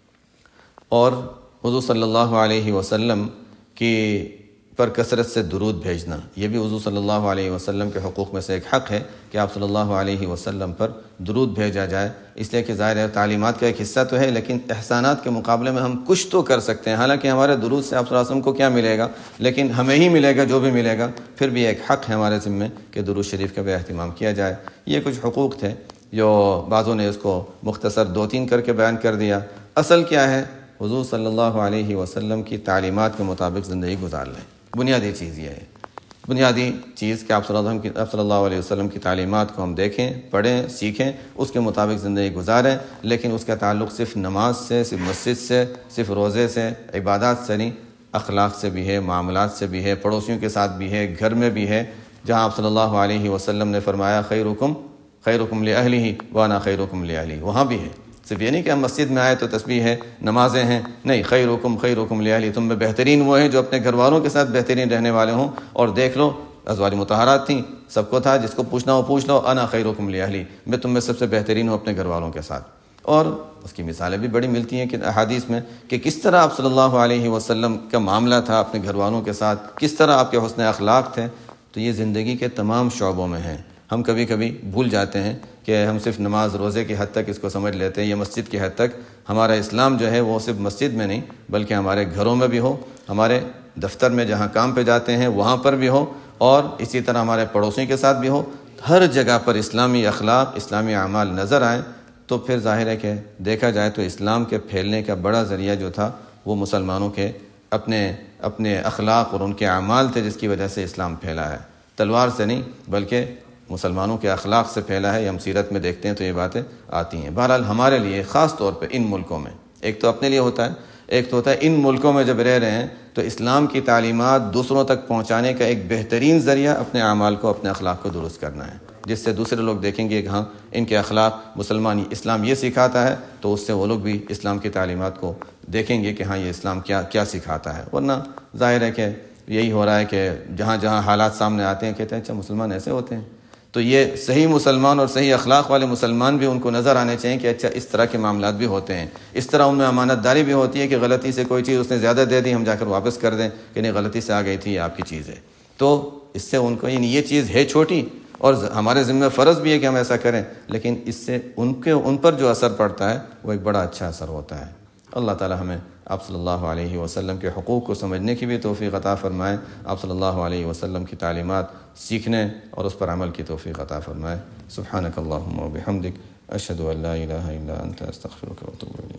اور حضور صلی اللہ علیہ وسلم کی پر کثرت سے درود بھیجنا، یہ بھی حضور صلی اللہ علیہ وسلم کے حقوق میں سے ایک حق ہے کہ آپ صلی اللہ علیہ وسلم پر درود بھیجا جائے. اس لیے کہ ظاہر ہے تعلیمات کا ایک حصہ تو ہے، لیکن احسانات کے مقابلے میں ہم کچھ تو کر سکتے ہیں. حالانکہ ہمارے درود سے آپ صلی اللہ علیہ وسلم کو کیا ملے گا، لیکن ہمیں ہی ملے گا جو بھی ملے گا. پھر بھی ایک حق ہے ہمارے ذمے کہ درود شریف کا بھی اہتمام کیا جائے. یہ کچھ حقوق تھے جو بعضوں نے اس کو مختصر دو تین کر کے بیان کر دیا. اصل کیا ہے، حضور صلی اللہ علیہ وسلم کی تعلیمات کے مطابق زندگی گزار لیں. بنیادی چیز یہ ہے، بنیادی چیز کہ آپ صلی اللہ علیہ وسلم کی آپ صلی اللہ علیہ وسلم کی تعلیمات کو ہم دیکھیں، پڑھیں، سیکھیں، اس کے مطابق زندگی گزاریں. لیکن اس کا تعلق صرف نماز سے، صرف مسجد سے، صرف روزے سے، عبادات سے نہیں، اخلاق سے بھی ہے، معاملات سے بھی ہے، پڑوسیوں کے ساتھ بھی ہے، گھر میں بھی ہے. جہاں آپ صلی اللہ علیہ وسلم نے فرمایا خیرکم خیرکم لأہلہ وانا خیرکم لأہلی، وہاں بھی ہے۔ صرف یہ نہیں کہ ہم مسجد میں آئے تو تسبیح ہے، نمازیں ہیں، نہیں، خیرکم خیرکم لأہلی، تم میں بہترین وہ ہیں جو اپنے گھر والوں کے ساتھ بہترین رہنے والے ہوں۔ اور دیکھ لو ازواج مطہرات تھیں، سب کو تھا، جس کو پوچھنا ہو پوچھ لو، انا خیرکم لأہلی، میں تم میں سب سے بہترین ہوں اپنے گھر والوں کے ساتھ۔ اور اس کی مثالیں بھی بڑی ملتی ہیں کہ احادیث میں کہ کس طرح آپ صلی اللہ علیہ وسلم کا معاملہ تھا اپنے گھر والوں کے ساتھ، کس طرح آپ کے حسن اخلاق تھے۔ تو یہ زندگی کے تمام شعبوں میں ہیں۔ ہم کبھی کبھی بھول جاتے ہیں کہ ہم صرف نماز روزے کی حد تک اس کو سمجھ لیتے ہیں، یا مسجد کی حد تک۔ ہمارا اسلام جو ہے وہ صرف مسجد میں نہیں بلکہ ہمارے گھروں میں بھی ہو، ہمارے دفتر میں جہاں کام پہ جاتے ہیں وہاں پر بھی ہو، اور اسی طرح ہمارے پڑوسیوں کے ساتھ بھی ہو۔ ہر جگہ پر اسلامی اخلاق، اسلامی اعمال نظر آئیں تو پھر ظاہر ہے کہ دیکھا جائے تو اسلام کے پھیلنے کا بڑا ذریعہ جو تھا وہ مسلمانوں کے اپنے اپنے اخلاق اور ان کے اعمال تھے، جس کی وجہ سے اسلام پھیلا ہے۔ تلوار سے نہیں بلکہ مسلمانوں کے اخلاق سے پھیلا ہے۔ یہ ہم سیرت میں دیکھتے ہیں تو یہ باتیں آتی ہیں۔ بہرحال ہمارے لیے خاص طور پہ ان ملکوں میں، ایک تو اپنے لیے ہوتا ہے، ایک تو ہوتا ہے ان ملکوں میں جب رہ رہے ہیں تو اسلام کی تعلیمات دوسروں تک پہنچانے کا ایک بہترین ذریعہ اپنے اعمال کو، اپنے اخلاق کو درست کرنا ہے، جس سے دوسرے لوگ دیکھیں گے کہ ہاں ان کے اخلاق مسلمان اسلام یہ سکھاتا ہے، تو اس سے وہ لوگ بھی اسلام کی تعلیمات کو دیکھیں گے کہ ہاں یہ اسلام کیا کیا سکھاتا ہے۔ ورنہ ظاہر ہے کہ یہی ہو رہا ہے کہ جہاں جہاں حالات سامنے آتے ہیں کہتے ہیں اچھا مسلمان ایسے ہوتے ہیں۔ تو یہ صحیح مسلمان اور صحیح اخلاق والے مسلمان بھی ان کو نظر آنے چاہیے کہ اچھا اس طرح کے معاملات بھی ہوتے ہیں، اس طرح ان میں امانت داری بھی ہوتی ہے کہ غلطی سے کوئی چیز اس نے زیادہ دے دی، ہم جا کر واپس کر دیں کہ نہیں غلطی سے آ گئی تھی، یہ آپ کی چیز ہے۔ تو اس سے ان کو یعنی یہ چیز ہے چھوٹی اور ہمارے ذمہ فرض بھی ہے کہ ہم ایسا کریں، لیکن اس سے ان کے ان پر جو اثر پڑتا ہے وہ ایک بڑا اچھا اثر ہوتا ہے۔ اللہ تعالی ہمیں آپ صلی اللہ علیہ وسلم کے حقوق کو سمجھنے کی بھی توفیق عطا فرمائے، آپ صلی اللہ علیہ وسلم کی تعلیمات سیکھنے اور اس پر عمل کی توفیق عطا فرمائے۔ سبحانک اللہم و بحمدک، اشہد ان لا الہ الا انت، استغفرک و اتوب الیک۔